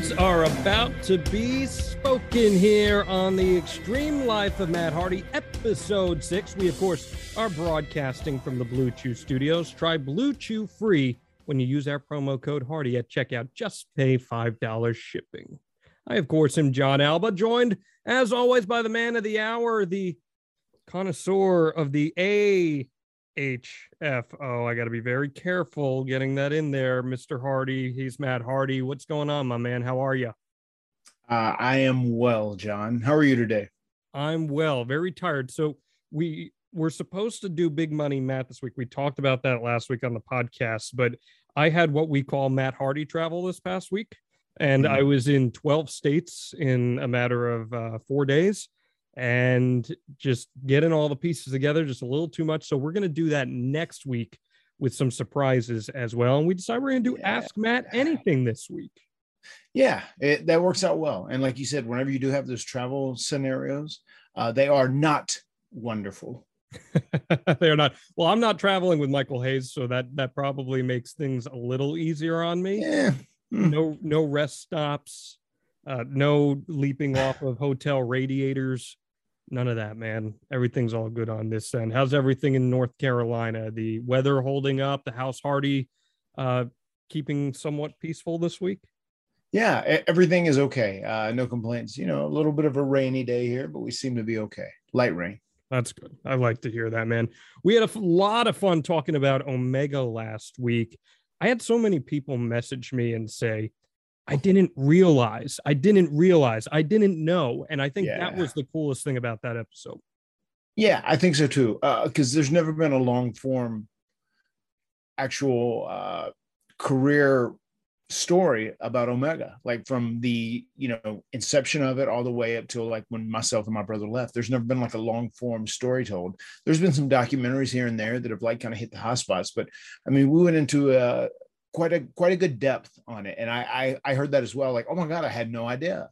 Words are about to be spoken here on the Extreme Life of Matt Hardy, episode 6. We, of course, are broadcasting from the Blue Chew Studios. Try Blue Chew free when you use our promo code Hardy at checkout. Just pay $5 shipping. I, of course, am John Alba, joined, as always, by the man of the hour, the connoisseur of the HFO. I got to be very careful getting that in there, Mr. Hardy. He's Matt Hardy. What's going on, my man? How are you? I am well, John. How are you today? I'm well, very tired. So we were supposed to do Big Money Matt this week. We talked about that last week on the podcast, but I had what we call Matt Hardy travel this past week, and I was in 12 states in a matter of 4 days. And just getting all the pieces together, just a little too much. So we're going to do that next week with some surprises as well. And we decided we're going to do Ask Matt Anything this week. Yeah, that works out well. And like you said, whenever you do have those travel scenarios, they are not wonderful. They are not. Well, I'm not traveling with Michael Hayes, so that probably makes things a little easier on me. Yeah. No rest stops, no leaping off of hotel radiators. None of that, man. Everything's all good on this end. How's everything in North Carolina? The weather holding up? The house Hardy keeping somewhat peaceful this week? Yeah, everything is okay. No complaints. You know, a little bit of a rainy day here, but we seem to be okay. Light rain. That's good. I like to hear that, man. We had a lot of fun talking about Omega last week. I had so many people message me and say, I didn't realize, I didn't know. And I think that was the coolest thing about that episode. Yeah, I think so too. Because there's never been a long form actual career story about Omega, like from the, inception of it all the way up till like when myself and my brother left. There's never been like a long form story told. There's been some documentaries here and there that have like kind of hit the hot spots. But I mean, we went into quite a good depth on it. And I heard that as well. Like, oh my God, I had no idea.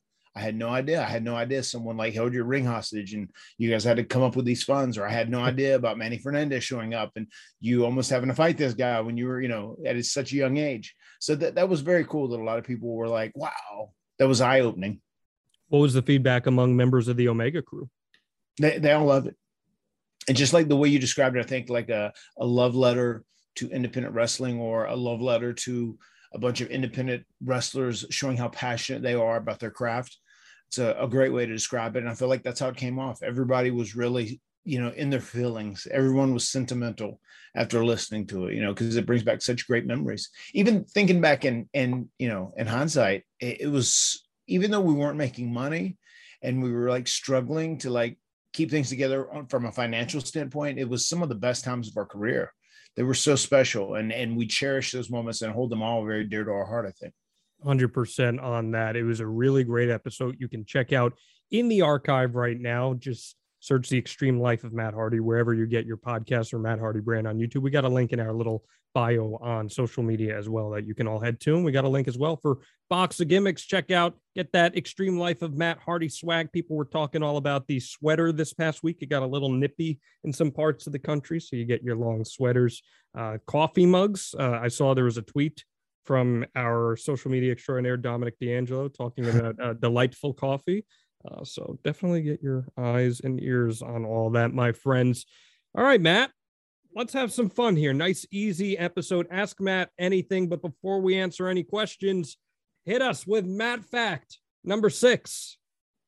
Someone like held your ring hostage and you guys had to come up with these funds, or I had no idea about Manny Fernandez showing up and you almost having to fight this guy when you were, at such a young age. So that was very cool that a lot of people were like, wow, that was eye-opening. What was the feedback among members of the Omega crew? They all love it. And just like the way you described it, I think like a love letter to independent wrestling, or a love letter to a bunch of independent wrestlers showing how passionate they are about their craft. It's a great way to describe it. And I feel like that's how it came off. Everybody was really, in their feelings. Everyone was sentimental after listening to it, because it brings back such great memories. Even thinking back in hindsight, it was, even though we weren't making money and we were like struggling to like keep things together from a financial standpoint, it was some of the best times of our career. They were so special, and we cherish those moments and hold them all very dear to our heart, I think. 100% on that. It was a really great episode. You can check out in the archive right now. Just search The Extreme Life of Matt Hardy wherever you get your podcast, or Matt Hardy brand on YouTube. We got a link in our little bio on social media as well that you can all head to. And we got a link as well for Box of Gimmicks. Check out, get that Extreme Life of Matt Hardy swag. People were talking all about the sweater this past week. It got a little nippy in some parts of the country, so you get your long sweaters. Coffee mugs. I saw there was a tweet from our social media extraordinaire, Dominic D'Angelo, talking about delightful coffee. So definitely get your eyes and ears on all that, my friends. All right, Matt, let's have some fun here. Nice, easy episode. Ask Matt anything. But before we answer any questions, hit us with Matt Fact number 6.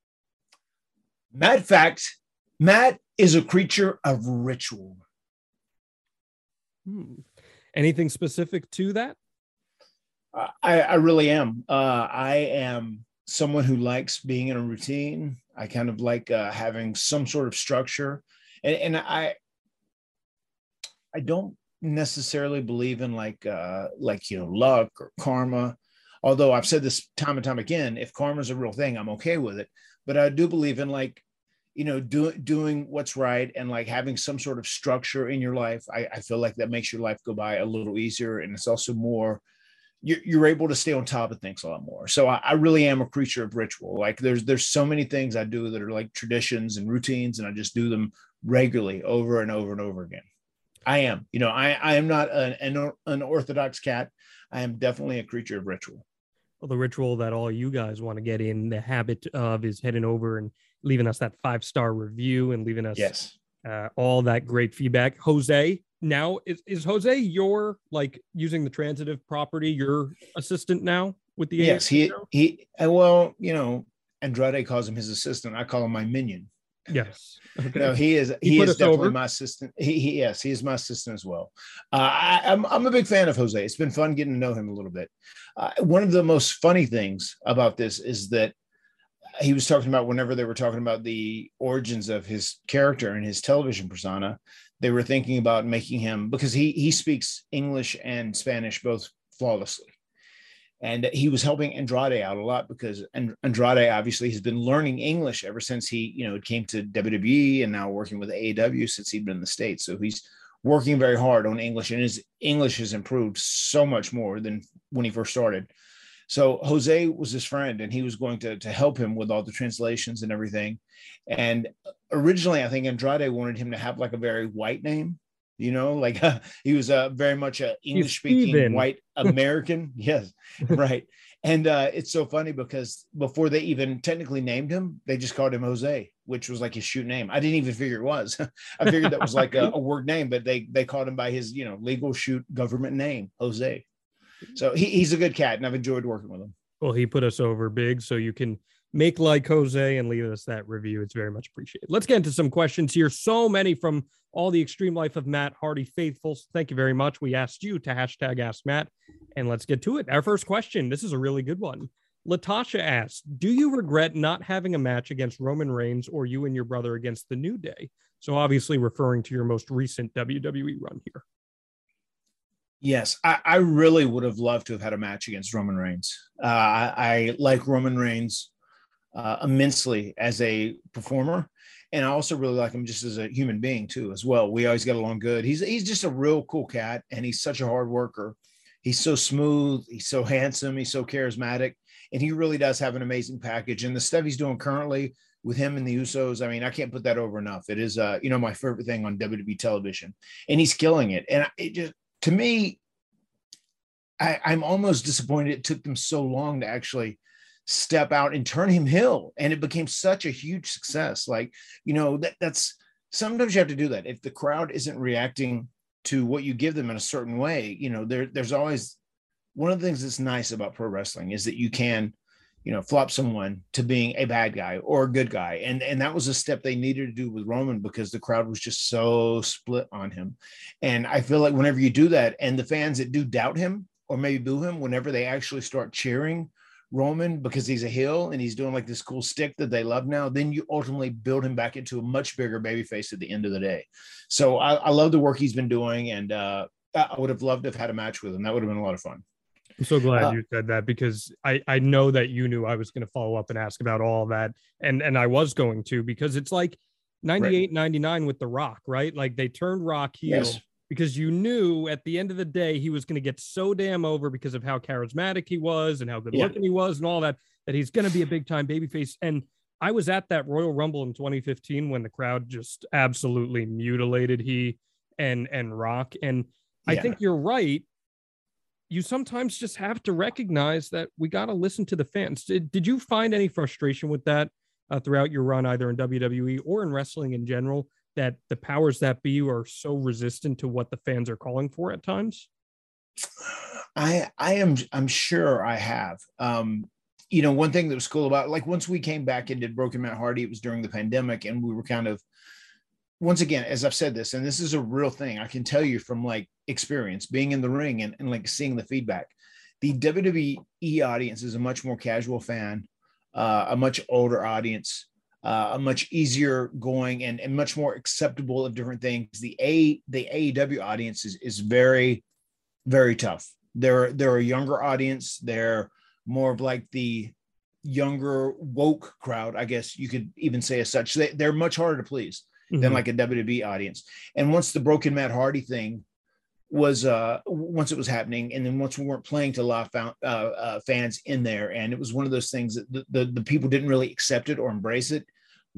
Matt Fact: Matt is a creature of ritual. Anything specific to that? I really am. I am someone who likes being in a routine. I kind of like having some sort of structure, and I don't necessarily believe in like luck or karma. Although I've said this time and time again, if karma is a real thing, I'm okay with it. But I do believe in like, doing what's right and like having some sort of structure in your life. I feel like that makes your life go by a little easier, and it's also more. You're able to stay on top of things a lot more. So I really am a creature of ritual. Like there's so many things I do that are like traditions and routines, and I just do them regularly over and over and over again. I am, I am not an orthodox cat. I am definitely a creature of ritual. Well, the ritual that all you guys want to get in the habit of is heading over and leaving us that 5-star review and leaving us Yes. all that great feedback. Jose, now is Jose your, like, using the transitive property, your assistant now with the Yes. show? Well, Andrade calls him his assistant. I call him my minion. Yes. Okay. No, he is definitely my assistant. He is my assistant as well. I'm a big fan of Jose. It's been fun getting to know him a little bit. One of the most funny things about this is that he was talking about, whenever they were talking about the origins of his character and his television persona, they were thinking about making him, because he speaks English and Spanish both flawlessly. And he was helping Andrade out a lot, because Andrade obviously has been learning English ever since he, came to WWE, and now working with AEW since he'd been in the States. So he's working very hard on English, and his English has improved so much more than when he first started. So Jose was his friend, and he was going to help him with all the translations and everything. And originally, I think Andrade wanted him to have like a very white name. He was very much a English-speaking white American. Yes, right. And it's so funny, because before they even technically named him, they just called him Jose, which was like his shoot name. I didn't even figure it was. I figured that was like a word name, but they called him by his legal shoot government name, Jose. So he's a good cat, and I've enjoyed working with him. Well, he put us over big, so you can make like Jose and leave us that review. It's very much appreciated. Let's get into some questions here. So many from all the Extreme Life of Matt Hardy faithfuls. Thank you very much. We asked you to hashtag Ask Matt, and let's get to it. Our first question. This is a really good one. Latasha asks, do you regret not having a match against Roman Reigns or you and your brother against the New Day? So obviously referring to your most recent WWE run here. Yes, I really would have loved to have had a match against Roman Reigns. I like Roman Reigns immensely as a performer, and I also really like him just as a human being too, as well. We always get along good. He's just a real cool cat, and he's such a hard worker. He's so smooth, he's so handsome, he's so charismatic, and he really does have an amazing package. And the stuff he's doing currently with him and the Usos, I mean, I can't put that over enough. It is my favorite thing on WWE television, and he's killing it. And it just, to me, I'm almost disappointed it took them so long to actually step out and turn him heel, and it became such a huge success. Like, that's sometimes you have to do that. If the crowd isn't reacting to what you give them in a certain way, there's always, one of the things that's nice about pro wrestling is that you can, flop someone to being a bad guy or a good guy. And that was a step they needed to do with Roman, because the crowd was just so split on him. And I feel like whenever you do that, and the fans that do doubt him or maybe boo him, whenever they actually start cheering Roman because he's a heel and he's doing like this cool stick that they love now, then you ultimately build him back into a much bigger babyface at the end of the day. So I love the work he's been doing, and I would have loved to have had a match with him. That would have been a lot of fun. I'm so glad you said that, because I know that you knew I was going to follow up and ask about all that. And I was going to, because it's like 98, right. 99 with The Rock, right? Like they turned Rock heel. Yes. Because you knew at the end of the day, he was going to get so damn over because of how charismatic he was and how good looking he was and all that he's going to be a big time babyface. And I was at that Royal Rumble in 2015 when the crowd just absolutely mutilated he and Rock. And I think you're right. You sometimes just have to recognize that we got to listen to the fans. Did you find any frustration with that throughout your run, either in WWE or in wrestling in general, that the powers that be are so resistant to what the fans are calling for at times? I'm sure I have. One thing that was cool about, like, once we came back and did Broken Matt Hardy, it was during the pandemic, and we were kind of, once again, as I've said this, and this is a real thing, I can tell you from like experience being in the ring and like seeing the feedback, the WWE audience is a much more casual fan, a much older audience, a much easier going and much more acceptable of different things. The AEW audience is very, very tough. They're a younger audience. They're more of like the younger woke crowd, I guess you could even say as such. They're much harder to please than like a WWE audience. And once the Broken Matt Hardy thing was once it was happening, and then once we weren't playing to live fans in there, and it was one of those things that the people didn't really accept it or embrace it,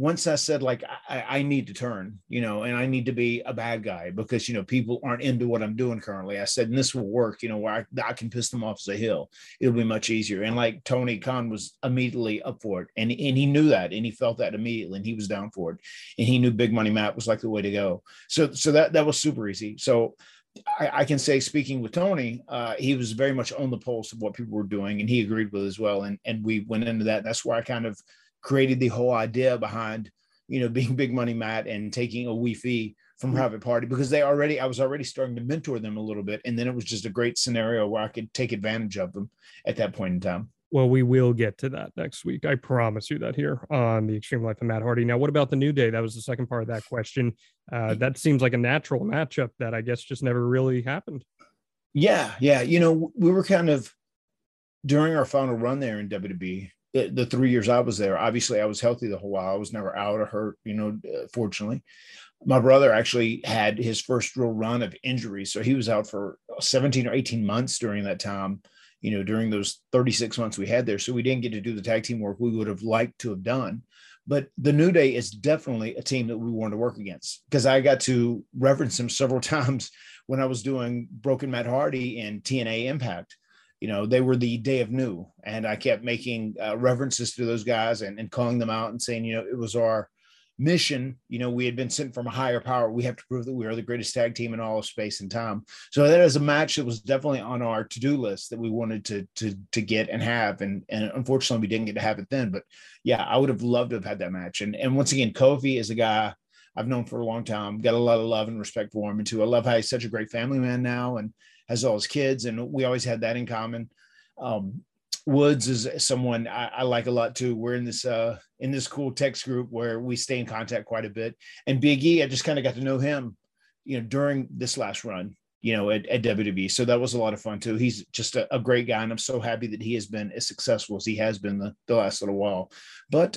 once I said, like, I need to turn, and I need to be a bad guy because, people aren't into what I'm doing currently. I said, and this will work, where I can piss them off as a heel. It'll be much easier. And like Tony Khan was immediately up for it. And he knew that, and he felt that immediately, and he was down for it. And he knew Big Money Matt was like the way to go. So that was super easy. So I can say, speaking with Tony, he was very much on the pulse of what people were doing, and he agreed with it as well. And we went into that. That's where I kind of created the whole idea behind, being Big Money Matt and taking a wee fee from Private Party, because I was already starting to mentor them a little bit. And then it was just a great scenario where I could take advantage of them at that point in time. Well, we will get to that next week. I promise you that here on the Extreme Life of Matt Hardy. Now, what about the New Day? That was the second part of that question. That seems like a natural matchup that I guess just never really happened. Yeah. We were kind of, during our final run there in WWE, the 3 years I was there, obviously I was healthy the whole while. I was never out or hurt, fortunately. My brother actually had his first real run of injuries. So he was out for 17 or 18 months during that time, during those 36 months we had there. So we didn't get to do the tag team work we would have liked to have done. But the New Day is definitely a team that we wanted to work against, because I got to reference them several times when I was doing Broken Matt Hardy and TNA Impact. They were the Day of New, and I kept making references to those guys and calling them out and saying, it was our mission. We had been sent from a higher power. We have to prove that we are the greatest tag team in all of space and time. So that is a match that was definitely on our to-do list that we wanted to get and have. And unfortunately we didn't get to have it then, but yeah, I would have loved to have had that match. And once again, Kofi is a guy I've known for a long time, got a lot of love and respect for him. And too, I love how he's such a great family man now and has all his kids. And we always had that in common. Woods is someone I like a lot too. We're in this cool text group where we stay in contact quite a bit. And Big E, I just kind of got to know him, during this last run, at WWE. So that was a lot of fun too. He's just a great guy, and I'm so happy that he has been as successful as he has been the last little while. But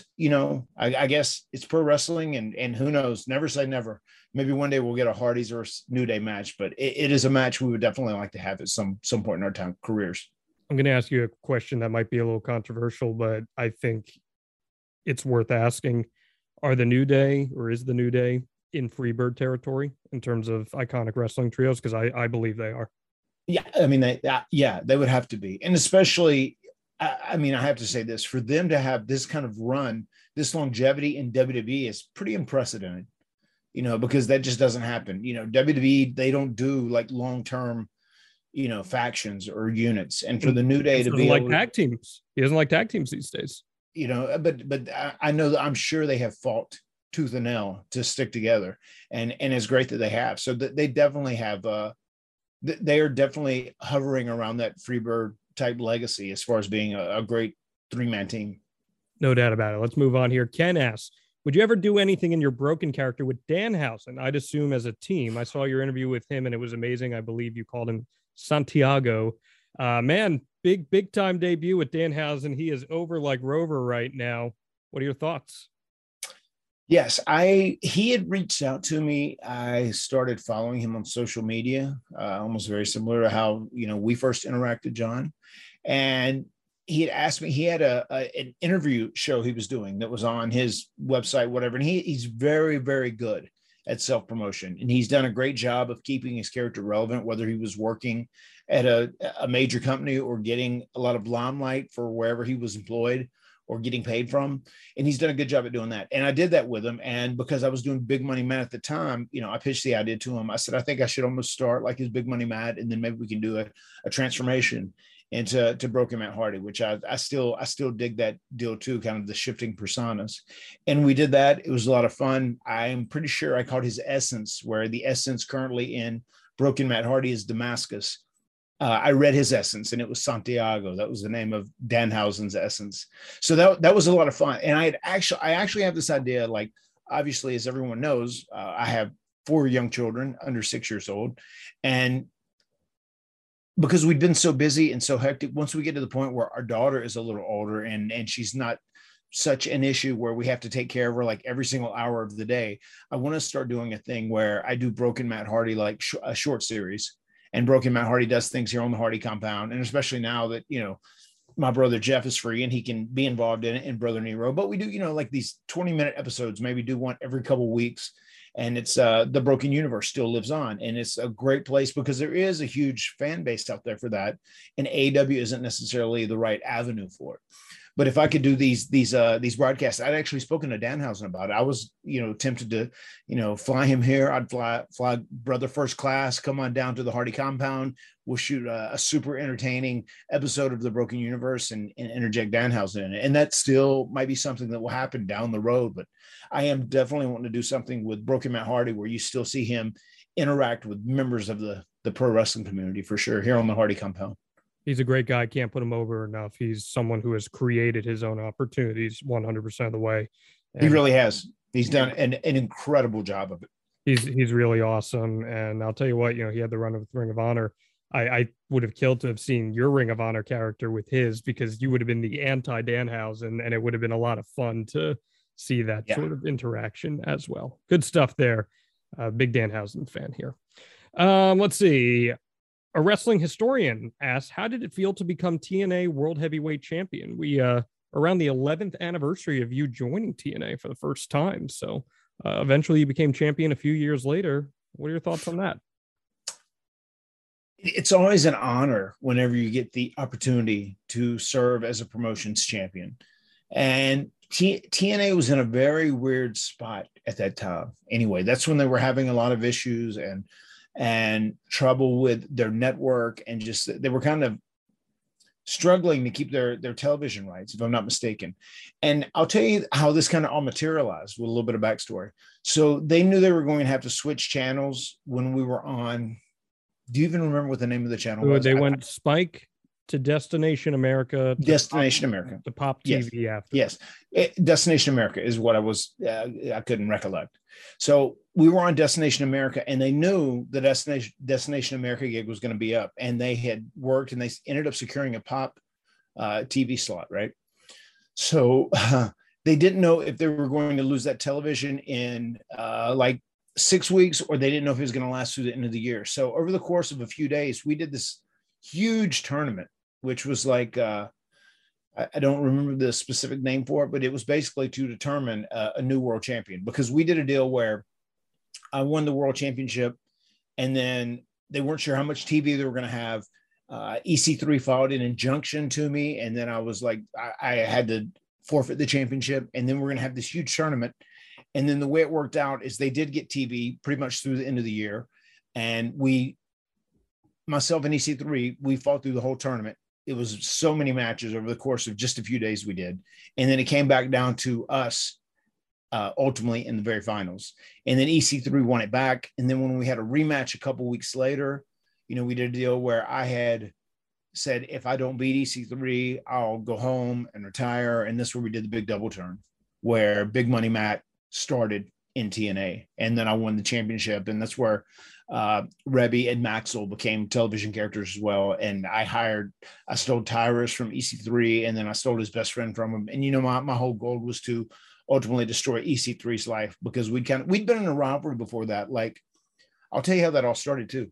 I guess it's pro wrestling, and who knows? Never say never. Maybe one day we'll get a Hardys or a New Day match, but it is a match we would definitely like to have at some point in our careers. I'm going to ask you a question that might be a little controversial, but I think it's worth asking. Is the New Day in Freebird territory in terms of iconic wrestling trios? Because I believe they are. Yeah, I mean, they would have to be. And especially, I mean, I have to say this, for them to have this kind of run, this longevity in WWE is pretty unprecedented, because that just doesn't happen. WWE, they don't do like long-term, factions or units. And for the New Day to be like tag teams, he doesn't like tag teams these days. But I know that I'm sure they have fought tooth and nail to stick together, and it's great that they have. So that they definitely have. They are definitely hovering around that Freebird type legacy as far as being a great 3-man team. No doubt about it. Let's move on here. Ken asks, would you ever do anything in your Broken character with Danhausen? I'd assume as a team. I saw your interview with him and it was amazing. I believe you called him Santiago. Man, big time debut with Danhausen. He is over like Rover right now. What are your thoughts? Yes, he had reached out to me. I started following him on social media, almost very similar to how we first interacted, John. And he had asked me. He had an interview show he was doing that was on his website, whatever. And he's very, very good at self-promotion, and he's done a great job of keeping his character relevant, whether he was working at a major company or getting a lot of limelight for wherever he was employed or getting paid from. And he's done a good job at doing that. And I did that with him. And because I was doing Big Money Matt at the time, I pitched the idea to him. I said, I think I should almost start like his Big Money Matt, and then maybe we can do a transformation into Broken Matt Hardy, which I still dig that deal too, kind of the shifting personas. And we did that. It was a lot of fun. I'm pretty sure I called his essence, where the essence currently in Broken Matt Hardy is Damascus. I read his essence, and it was Santiago. That was the name of Danhausen's essence. So that was a lot of fun. And I actually have this idea, like, obviously, as everyone knows, I have 4 young children under 6 years old. And because we've been so busy and so hectic, once we get to the point where our daughter is a little older and she's not such an issue where we have to take care of her like every single hour of the day, I want to start doing a thing where I do Broken Matt Hardy, like a short series. And Broken Matt Hardy does things here on the Hardy compound. And especially now that, my brother Jeff is free and he can be involved in it, and brother Nero. But we do, like these 20-minute episodes, maybe do one every couple of weeks. And it's the Broken Universe still lives on. And it's a great place because there is a huge fan base out there for that. And AEW isn't necessarily the right avenue for it. But if I could do these broadcasts, I'd actually spoken to Danhausen about it. I was, tempted to, fly him here. I'd fly brother first class, come on down to the Hardy compound. We'll shoot a super entertaining episode of the Broken Universe and interject Danhausen in it. And that still might be something that will happen down the road. But I am definitely wanting to do something with Broken Matt Hardy where you still see him interact with members of the pro wrestling community for sure here on the Hardy compound. He's a great guy. Can't put him over enough. He's someone who has created his own opportunities 100% of the way. And he really has. He's done an incredible job of it. He's really awesome. And I'll tell you what, he had the run of Ring of Honor. I would have killed to have seen your Ring of Honor character with his, because you would have been the anti-Danhausen, and it would have been a lot of fun to see that sort of interaction as well. Good stuff there. Big Danhausen fan here. Let's see. A wrestling historian asks, how did it feel to become TNA World Heavyweight Champion? We around the 11th anniversary of you joining TNA for the first time. So eventually you became champion a few years later. What are your thoughts on that? It's always an honor whenever you get the opportunity to serve as a promotions champion. And TNA was in a very weird spot at that time. Anyway, that's when they were having a lot of issues and trouble with their network, and just they were kind of struggling to keep their television rights, if I'm not mistaken. And I'll tell you how this kind of all materialized with a little bit of backstory. So they knew they were going to have to switch channels when we were on. Do you even remember what the name of the channel was? They went Spike to Destination America. America. To Pop TV after. Yes. Destination America is what I was, I couldn't recollect. So we were on Destination America, and they knew the Destination America gig was going to be up, and they had worked, and they ended up securing a Pop TV slot, right? So they didn't know if they were going to lose that television in like 6 weeks, or they didn't know if it was going to last through the end of the year. So over the course of a few days, we did this huge tournament, which was like, I don't remember the specific name for it, but it was basically to determine a new world champion, because we did a deal where I won the world championship, and then they weren't sure how much TV they were going to have. EC3 filed an injunction to me, and then I was like, I had to forfeit the championship, and then we're going to have this huge tournament. And then the way it worked out is they did get TV pretty much through the end of the year, and myself and EC3, we fought through the whole tournament. It was so many matches over the course of just a few days we did. And then it came back down to us ultimately in the very finals. And then EC3 won it back. And then when we had a rematch a couple weeks later, we did a deal where I had said, if I don't beat EC3, I'll go home and retire. And this is where we did the big double turn, where Big Money Matt started in TNA. And then I won the championship. And that's where Rebby and Maxwell became television characters as well. And I stole Tyrus from EC3, and then I stole his best friend from him. And my whole goal was to ultimately destroy EC3's life, because we'd been in a rivalry before that. Like, I'll tell you how that all started too.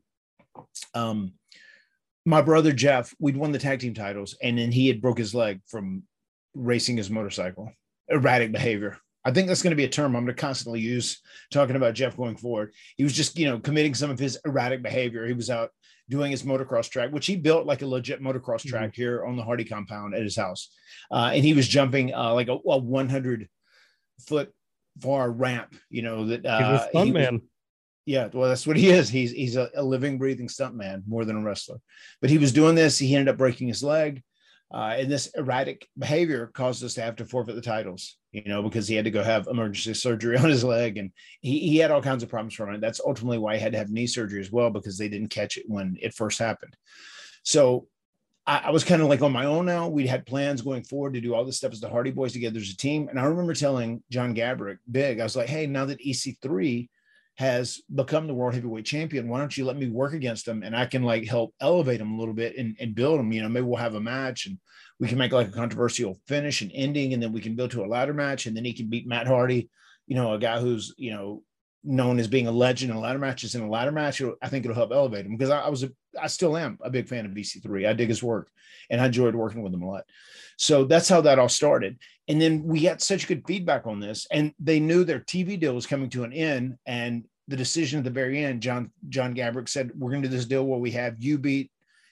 My brother Jeff, we'd won the tag team titles, and then he had broke his leg from racing his motorcycle. Erratic behavior. I think that's going to be a term I'm going to constantly use talking about Jeff going forward. He was just, committing some of his erratic behavior. He was out doing his motocross track, which he built like a legit motocross track here on the Hardy compound at his house. And he was jumping like a 100-foot far ramp, that he's a stuntman. Yeah, well, that's what he is. He's a living, breathing stuntman more than a wrestler. But he was doing this. He ended up breaking his leg. And this erratic behavior caused us to have to forfeit the titles, because he had to go have emergency surgery on his leg, and he had all kinds of problems from it. That's ultimately why he had to have knee surgery as well, because they didn't catch it when it first happened. So I was kind of like on my own now. We had plans going forward to do all this stuff as the Hardy Boys together as a team. And I remember telling John Gabrick, I was like, hey, now that EC3 has become the world heavyweight champion, why don't you let me work against him, and I can like help elevate him a little bit and build him, maybe we'll have a match and we can make like a controversial finish and ending, and then we can build to a ladder match, and then he can beat Matt Hardy, a guy who's, known as being a legend in ladder matches. In a ladder match, I think it'll help elevate him, because I still am a big fan of EC3. I dig his work, and I enjoyed working with him a lot. So that's how that all started. And then we got such good feedback on this, and they knew their TV deal was coming to an end. And the decision at the very end, John Gabrick said, we're going to do this deal where we have you beat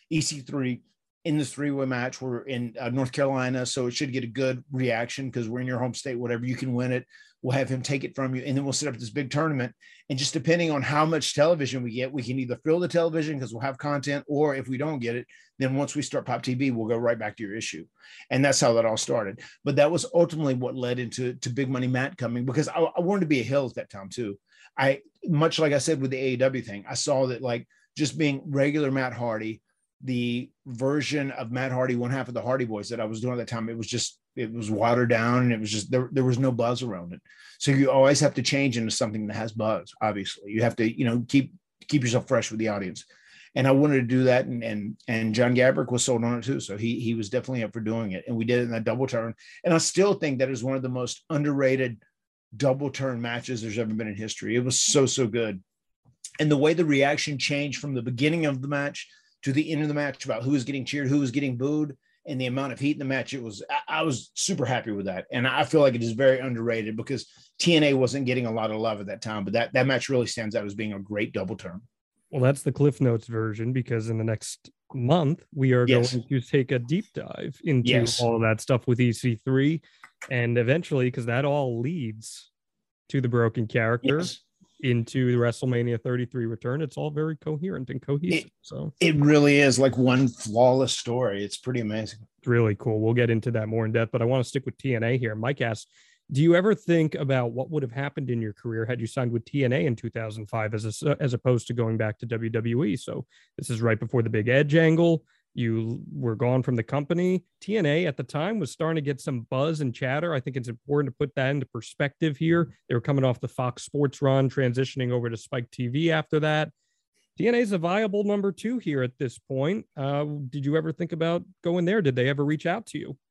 EC3 in this 3-way match. We're in North Carolina, so it should get a good reaction because we're in your home state, whatever, you can win it. We'll have him take it from you, and then we'll set up this big tournament. And just depending on how much television we get, we can either fill the television because we'll have content, or if we don't get it, then once we start Pop TV, we'll go right back to your issue. And that's how that all started. But that was ultimately what led into Big Money Matt coming, because I wanted to be a heel at that time too. Much like I said with the AEW thing, I saw that, like, just being regular Matt Hardy, the version of Matt Hardy, one half of the Hardy Boys that I was doing at that time, it was watered down, and it was just, there was no buzz around it. So you always have to change into something that has buzz. Obviously, you have to, keep yourself fresh with the audience. And I wanted to do that. And John Gabrick was sold on it too. So he was definitely up for doing it. And we did it in that double turn. And I still think that is one of the most underrated double turn matches there's ever been in history. It was so good. And the way the reaction changed from the beginning of the match to the end of the match about who was getting cheered, who was getting booed, and the amount of heat in the match, I was super happy with that. And I feel like it is very underrated because TNA wasn't getting a lot of love at that time, but that match really stands out as being a great double turn. Well, that's the Cliff Notes version, because in the next month, we are going to take a deep dive into all of that stuff with EC3. And eventually, because that all leads to the Broken Character, into the WrestleMania 33 return, it's all very coherent and cohesive. So it really is like one flawless story. It's pretty amazing. It's really cool. We'll get into that more in depth, but I want to stick with TNA here. Mike asked, do you ever think about what would have happened in your career had you signed with TNA in 2005 as opposed to going back to WWE? So this is right before the big Edge angle. You were gone from the company. TNA at the time was starting to get some buzz and chatter. I think it's important to put that into perspective here. They were coming off the Fox Sports run, transitioning over to Spike TV after that. TNA is a viable number 2 here at this point. Did you ever think about going there? Did they ever reach out to you?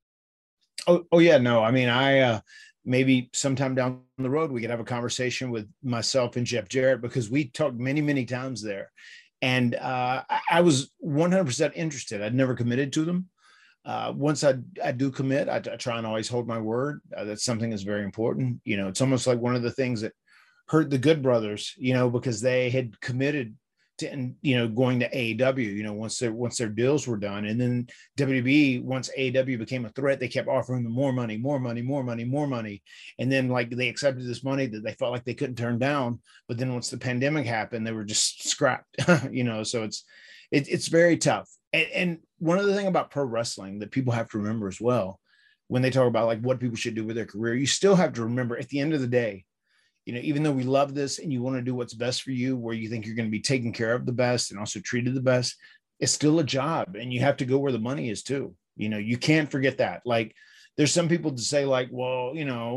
Oh yeah, no. I mean, maybe sometime down the road we could have a conversation with myself and Jeff Jarrett, because we talked many times there. And I was 100% interested. I'd never committed to them. Once I do commit, I try and always hold my word. That's something that's very important. It's almost like one of the things that hurt the Good Brothers, because they had committed to, going to AEW, once their deals were done. And then WWE, once AEW became a threat, they kept offering them more money. And then like they accepted this money that they felt like they couldn't turn down. But then once the pandemic happened, they were just scrapped, so it's very tough. And one other thing about pro wrestling that people have to remember as well, when they talk about like what people should do with their career, you still have to remember at the end of the day, even though we love this and you want to do what's best for you, where you think you're going to be taken care of the best and also treated the best, it's still a job, and you have to go where the money is too. You can't forget that. Like, there's some people to say like, well,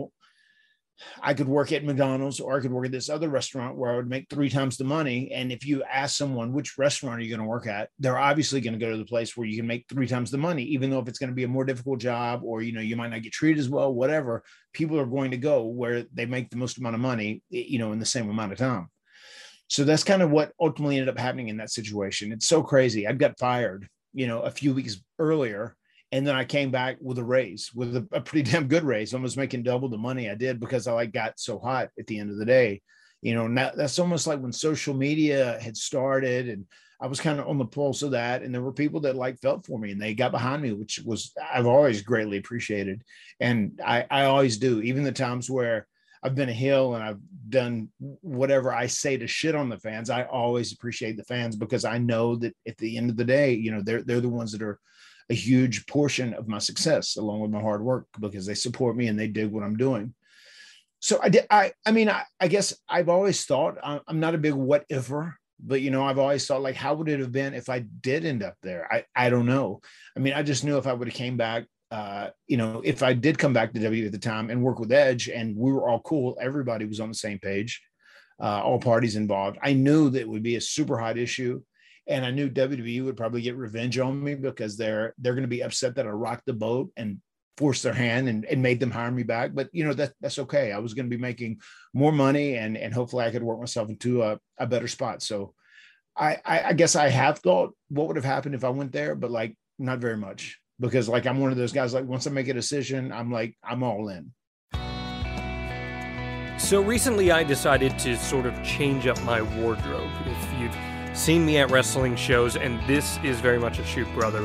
I could work at McDonald's, or I could work at this other restaurant where I would make 3 times the money. And if you ask someone, which restaurant are you going to work at? They're obviously going to go to the place where you can make 3 times the money, even though if it's going to be a more difficult job, or, you might not get treated as well, whatever, people are going to go where they make the most amount of money, in the same amount of time. So that's kind of what ultimately ended up happening in that situation. It's so crazy. I got fired, a few weeks earlier. And then I came back with a raise, with a pretty damn good raise. I was making double the money I did because I got so hot at the end of the day. That's almost like when social media had started, and I was kind of on the pulse of that. And there were people that felt for me, and they got behind me, which I've always greatly appreciated. And I always do, even the times where I've been a heel and I've done whatever I say to shit on the fans. I always appreciate the fans, because I know that at the end of the day, they're the ones that are a huge portion of my success, along with my hard work, because they support me and they dig what I'm doing. So I guess I've always thought, I'm not a big what ifer, but I've always thought, like, how would it have been if I did end up there? I don't know. I just knew if I would have came back, if I did come back to W at the time and work with Edge, and we were all cool, everybody was on the same page, all parties involved, I knew that it would be a super hot issue. And I knew WWE would probably get revenge on me, because they're going to be upset that I rocked the boat and forced their hand and made them hire me back. But, that's okay. I was going to be making more money and hopefully I could work myself into a better spot. So I guess I have thought what would have happened if I went there, but like not very much, because like I'm one of those guys, like once I make a decision, I'm all in. So recently I decided to sort of change up my wardrobe. If you've seen me at wrestling shows, and this is very much a shoot, brother,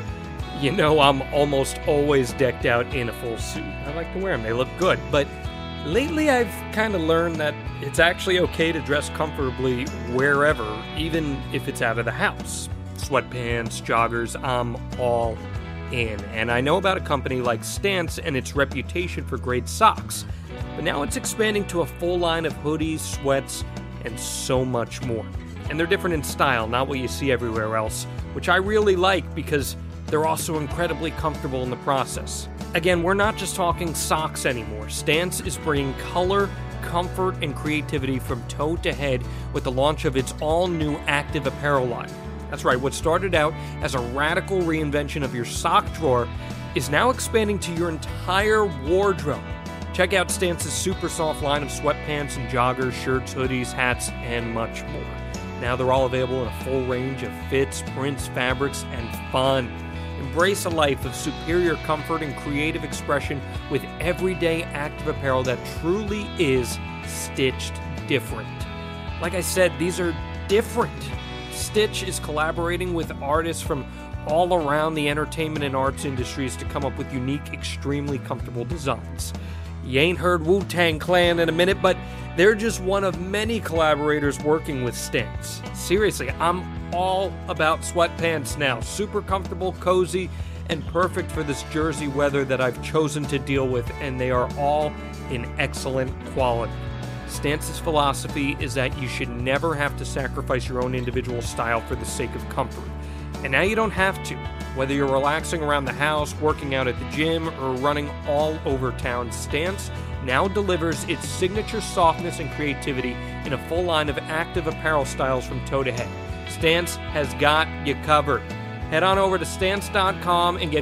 I'm almost always decked out in a full suit. I like to wear them. They look good. But lately I've kind of learned that it's actually okay to dress comfortably wherever, even if it's out of the house. Sweatpants, joggers, I'm all in. And I know about a company like Stance and its reputation for great socks. But now it's expanding to a full line of hoodies, sweats, and so much more. And they're different in style, not what you see everywhere else, which I really like because they're also incredibly comfortable in the process. Again, we're not just talking socks anymore. Stance is bringing color, comfort, and creativity from toe to head with the launch of its all-new active apparel line. That's right, what started out as a radical reinvention of your sock drawer is now expanding to your entire wardrobe. Check out Stance's super soft line of sweatpants and joggers, shirts, hoodies, hats, and much more. Now they're all available in a full range of fits, prints, fabrics, and fun. Embrace a life of superior comfort and creative expression with everyday active apparel that truly is stitched different. Like I said, these are different. Stitch is collaborating with artists from all around the entertainment and arts industries to come up with unique, extremely comfortable designs. You ain't heard Wu-Tang Clan in a minute, but they're just one of many collaborators working with Stance. Seriously, I'm all about sweatpants now. Super comfortable, cozy, and perfect for this Jersey weather that I've chosen to deal with, and they are all in excellent quality. Stance's philosophy is that you should never have to sacrifice your own individual style for the sake of comfort. And now you don't have to. Whether you're relaxing around the house, working out at the gym, or running all over town, Stance now delivers its signature softness and creativity in a full line of active apparel styles from toe to head. Stance has got you covered. Head on over to stance.com and get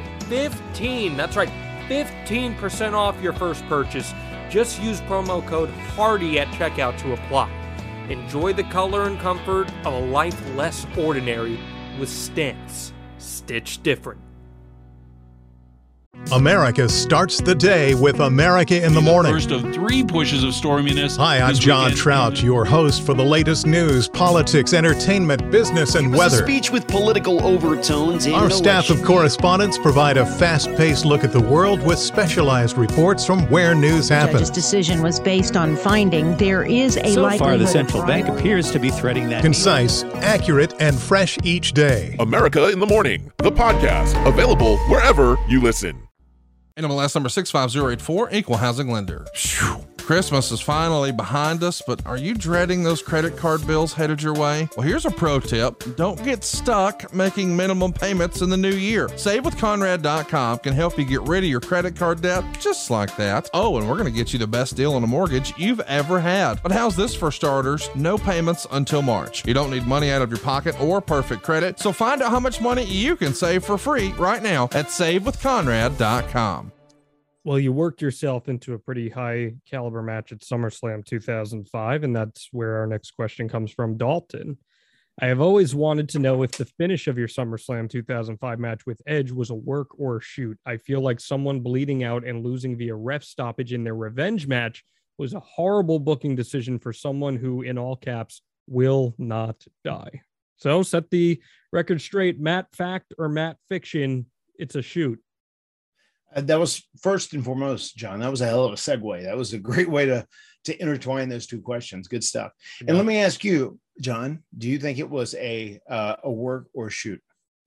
15% off your first purchase. Just use promo code HARDY at checkout to apply. Enjoy the color and comfort of a life less ordinary with Stance. Stitch different. America starts the day with America in the Morning. First of 3 pushes of storminess. Hi, I'm John Trout, your host for the latest news, politics, entertainment, business, and weather. A speech with political overtones. Our staff of correspondents provide a fast-paced look at the world with specialized reports from where news happens. The judge's decision was based on finding there is a likelihood. So far, the central bank appears to be threading that. Concise, accurate, and fresh each day. America in the Morning, the podcast, available wherever you listen. NMLS number 65084, Equal Housing Lender. Christmas is finally behind us, but are you dreading those credit card bills headed your way? Well, here's a pro tip. Don't get stuck making minimum payments in the new year. SaveWithConrad.com can help you get rid of your credit card debt just like that. Oh, and we're going to get you the best deal on a mortgage you've ever had. But how's this for starters? No payments until March. You don't need money out of your pocket or perfect credit, so find out how much money you can save for free right now at SaveWithConrad.com. Well, you worked yourself into a pretty high caliber match at SummerSlam 2005, and that's where our next question comes from. Dalton, I have always wanted to know if the finish of your SummerSlam 2005 match with Edge was a work or a shoot. I feel like someone bleeding out and losing via ref stoppage in their revenge match was a horrible booking decision for someone who, in all caps, will not die. So set the record straight. Matt fact or Matt fiction? It's a shoot. That was first and foremost, John. That was a hell of a segue. That was a great way to intertwine those two questions. Good stuff. Yeah. And let me ask you, John, do you think it was a work or a shoot?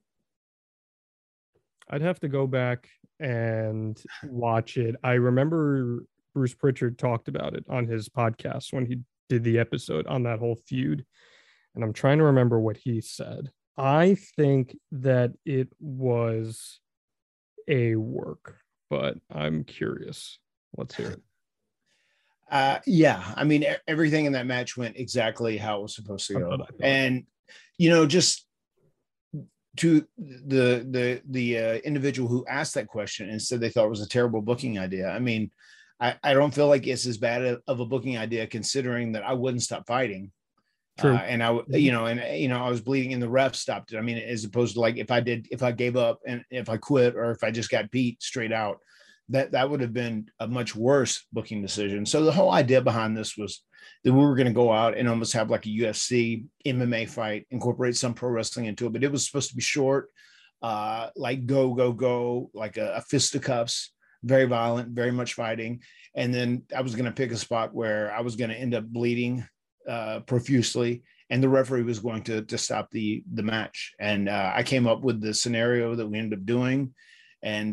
I'd have to go back and watch it. I remember Bruce Pritchard talked about it on his podcast when he did the episode on that whole feud. And I'm trying to remember what he said. I think that it was a work, but I'm curious. Let's hear it. Yeah, I mean, everything in that match went exactly how it was supposed to go. And, just to the individual who asked that question and said they thought it was a terrible booking idea. I mean, I don't feel like it's as bad of a booking idea, considering that I wouldn't stop fighting. True. And I was bleeding and the ref stopped it. I mean, as opposed to like if I gave up and if I quit, or if I just got beat straight out, that would have been a much worse booking decision. So the whole idea behind this was that we were going to go out and almost have like a UFC MMA fight, incorporate some pro wrestling into it, but it was supposed to be short, like go, like a fisticuffs, very violent, very much fighting. And then I was going to pick a spot where I was going to end up bleeding profusely, and the referee was going to stop the match. And I came up with the scenario that we ended up doing, and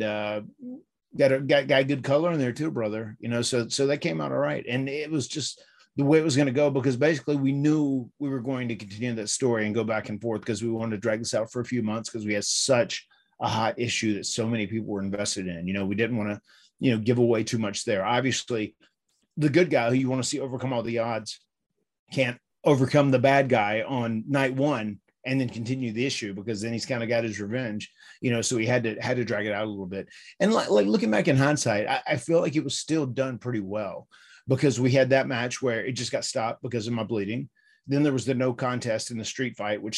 got good color in there too, brother. So that came out all right. And it was just the way it was going to go, because basically we knew we were going to continue that story and go back and forth, because we wanted to drag this out for a few months, because we had such a hot issue that so many people were invested in. We didn't want to, give away too much there. Obviously, the good guy who you want to see overcome all the odds can't overcome the bad guy on night one and then continue the issue, because then he's kind of got his revenge, so he had to drag it out a little bit. And like looking back in hindsight, I feel like it was still done pretty well, because we had that match where it just got stopped because of my bleeding. Then there was the no contest in the street fight, which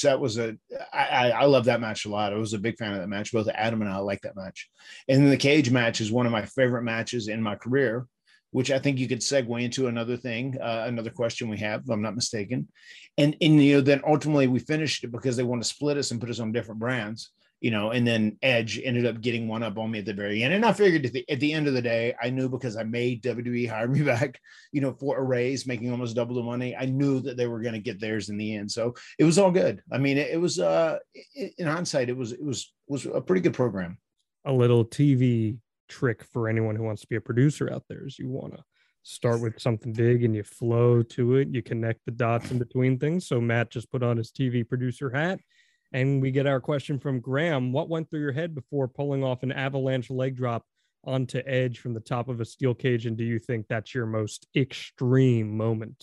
I love that match a lot. I was a big fan of that match. Both Adam and I like that match. And then the cage match is one of my favorite matches in my career, which I think you could segue into another thing, another question we have, if I'm not mistaken. And then ultimately we finished it because they want to split us and put us on different brands, and then Edge ended up getting one up on me at the very end. And I figured at the end of the day, I knew, because I made WWE hire me back, for a raise, making almost double the money. I knew that they were going to get theirs in the end. So it was all good. I mean, it was, in hindsight, it was a pretty good program. A little TV trick for anyone who wants to be a producer out there is you want to start with something big and you flow to it. You connect the dots in between things. So Matt just put on his TV producer hat, and we get our question from Graham. What went through your head before pulling off an avalanche leg drop onto Edge from the top of a steel cage? And do you think that's your most extreme moment?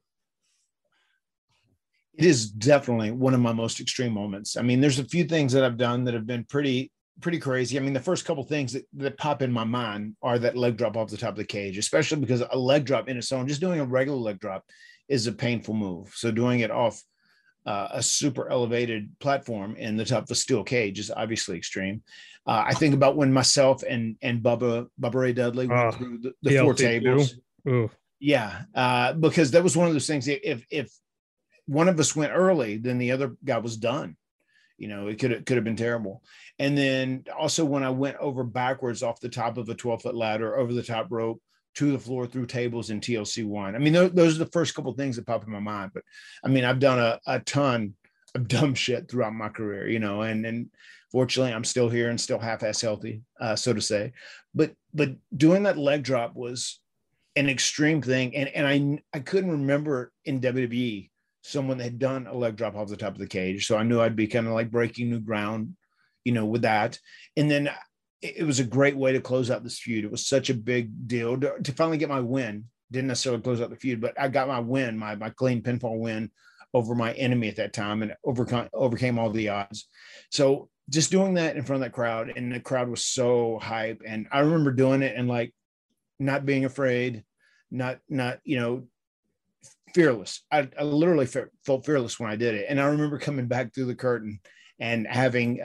It is definitely one of my most extreme moments. I mean, there's a few things that I've done that have been pretty crazy. I mean, the first couple things that pop in my mind are that leg drop off the top of the cage, especially because a leg drop in its own, just doing a regular leg drop, is a painful move. So doing it off a super elevated platform in the top of a steel cage is obviously extreme. I think about when myself and Bubba Ray Dudley went through the 4 tables. Yeah, because that was one of those things. If one of us went early, then the other guy was done. It could have been terrible. And then also when I went over backwards off the top of a 12-foot ladder, over the top rope, to the floor, through tables in TLC 1. I mean, those are the first couple of things that pop in my mind. But I mean, I've done a ton of dumb shit throughout my career, and fortunately I'm still here and still half-ass healthy, so to say. But doing that leg drop was an extreme thing. And I couldn't remember in WWE someone that had done a leg drop off the top of the cage. So I knew I'd be kind of like breaking new ground, with that. And then it was a great way to close out this feud. It was such a big deal to finally get my win. Didn't necessarily close out the feud, but I got my win, my clean pinfall win over my enemy at that time, and overcame all the odds. So just doing that in front of that crowd, and the crowd was so hype. And I remember doing it and like not being afraid, not fearless. I literally felt fearless when I did it. And I remember coming back through the curtain and having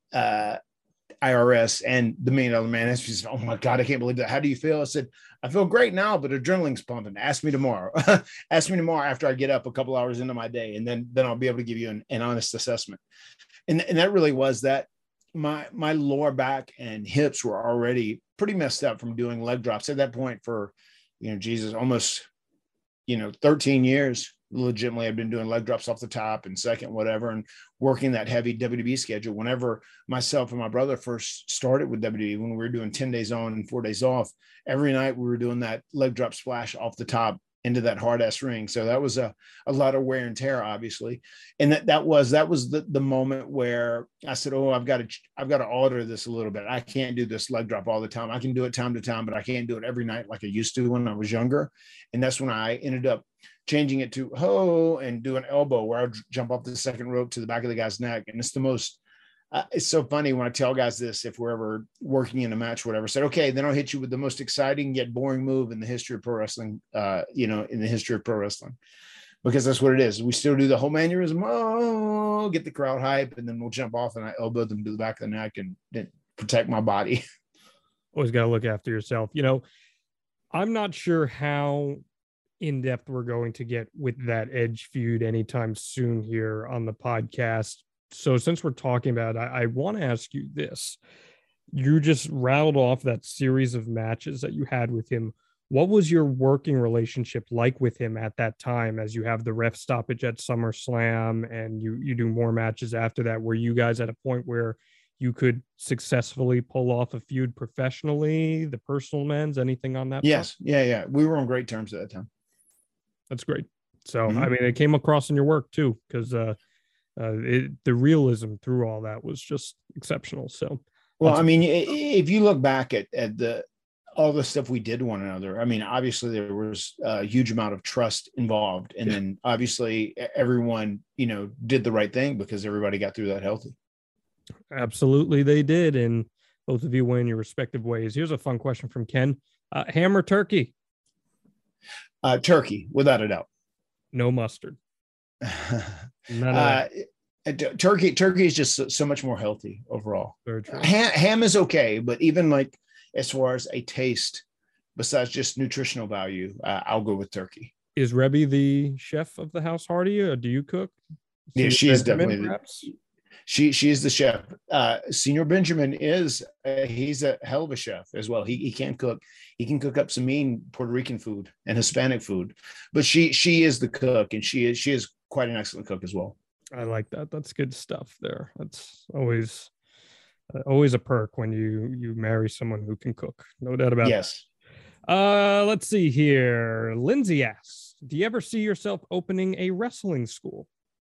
IRS and the $1 Million Man asked me, "Oh my God, I can't believe that. How do you feel?" I said, "I feel great now, but adrenaline's pumping. Ask me tomorrow." Ask me tomorrow after I get up a couple hours into my day, and then I'll be able to give you an honest assessment. And that really was that. My lower back and hips were already pretty messed up from doing leg drops at that point for, almost 13 years. Legitimately, I've been doing leg drops off the top and second, whatever, and working that heavy WWE schedule. Whenever myself and my brother first started with WWE, when we were doing 10 days on and 4 days off, every night we were doing that leg drop splash off the top into that hard ass ring. So that was a lot of wear and tear, obviously. And that was the moment where I said, "Oh, I've got to alter this a little bit. I can't do this leg drop all the time. I can do it time to time, but I can't do it every night like I used to when I was younger." And that's when I ended up changing it to ho and do an elbow where I would jump off the second rope to the back of the guy's neck. And it's the most, It's so funny when I tell guys this, if we're ever working in a match, whatever, said, okay, then I'll hit you with the most exciting yet boring move in the history of pro wrestling, in the history of pro wrestling, because that's what it is. We still do the whole mannerism, get the crowd hype, and then we'll jump off and I elbow them to the back of the neck and protect my body. Always got to look after yourself. I'm not sure how in depth we're going to get with that Edge feud anytime soon here on the podcast. So since we're talking about it, I want to ask you this. You just rattled off that series of matches that you had with him. What was your working relationship like with him at that time, as you have the ref stoppage at SummerSlam and you do more matches after that? Were you guys at a point where you could successfully pull off a feud professionally, the personal men's, anything on that? Yes. Front? Yeah. We were on great terms at that time. That's great. So, I mean, it came across in your work too, because the realism through all that was just exceptional. So, well, I mean, if you look back at all the stuff we did to one another, I mean, obviously there was a huge amount of trust involved, and then obviously everyone, did the right thing because everybody got through that healthy. Absolutely, they did, and both of you went in your respective ways. Here's a fun question from Ken: ham or turkey? Turkey, without a doubt. No mustard. Turkey is just so much more healthy overall. Very true. Ham is okay, but even like as far as a taste, besides just nutritional value, I'll go with turkey. Is Rebby the chef of the house, Hardy, or do you cook? Yeah, she is definitely. She is the chef. Senior Benjamin he's a hell of a chef as well. He can cook. He can cook up some mean Puerto Rican food and Hispanic food, but she is the cook, and she is quite an excellent cook as well. I like that. That's good stuff there. That's always a perk when you marry someone who can cook. No doubt about it. Yes. Let's see here. Lindsay asks, do you ever see yourself opening a wrestling school?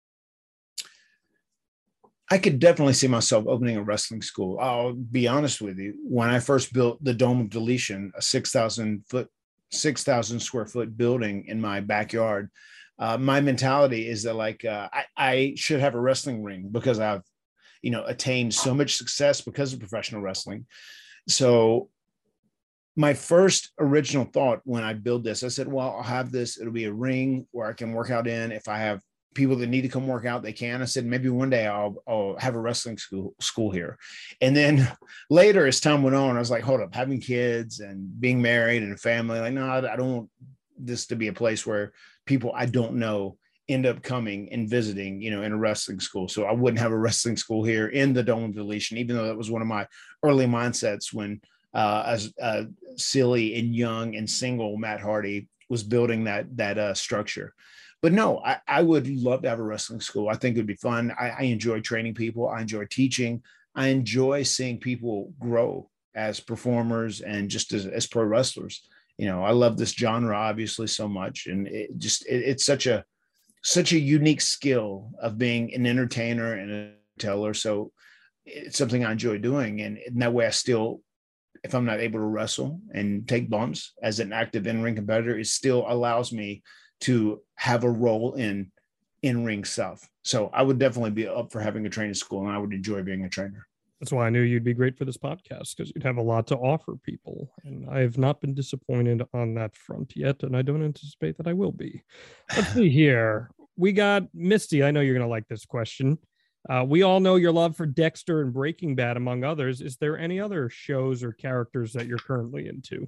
I could definitely see myself opening a wrestling school. I'll be honest with you. When I first built the Dome of Deletion, a 6,000 square foot building in my backyard, my mentality is that I should have a wrestling ring because I've, attained so much success because of professional wrestling. So my first original thought when I build this, I said, well, I'll have this. It'll be a ring where I can work out in. If I have people that need to come work out, they can. I said, maybe one day I'll have a wrestling school here. And then later, as time went on, I was like, hold up, having kids and being married and a family, like, no, I don't want this to be a place where people I don't know end up coming and visiting, in a wrestling school. So I wouldn't have a wrestling school here in the Dome of Deletion, even though that was one of my early mindsets when as silly and young and single Matt Hardy was building that structure. But no, I would love to have a wrestling school. I think it would be fun. I enjoy training people. I enjoy teaching. I enjoy seeing people grow as performers and just as pro wrestlers. I love this genre obviously so much. And it's such a unique skill of being an entertainer and a teller. So it's something I enjoy doing. And in that way, I still, if I'm not able to wrestle and take bumps as an active in-ring competitor, it still allows me to have a role in ring stuff. So I would definitely be up for having a training school, and I would enjoy being a trainer. That's why I knew you'd be great for this podcast, because you'd have a lot to offer people. And I have not been disappointed on that front yet, and I don't anticipate that I will be. Let's see here. We got Misty. I know you're going to like this question. We all know your love for Dexter and Breaking Bad, among others. Is there any other shows or characters that you're currently into?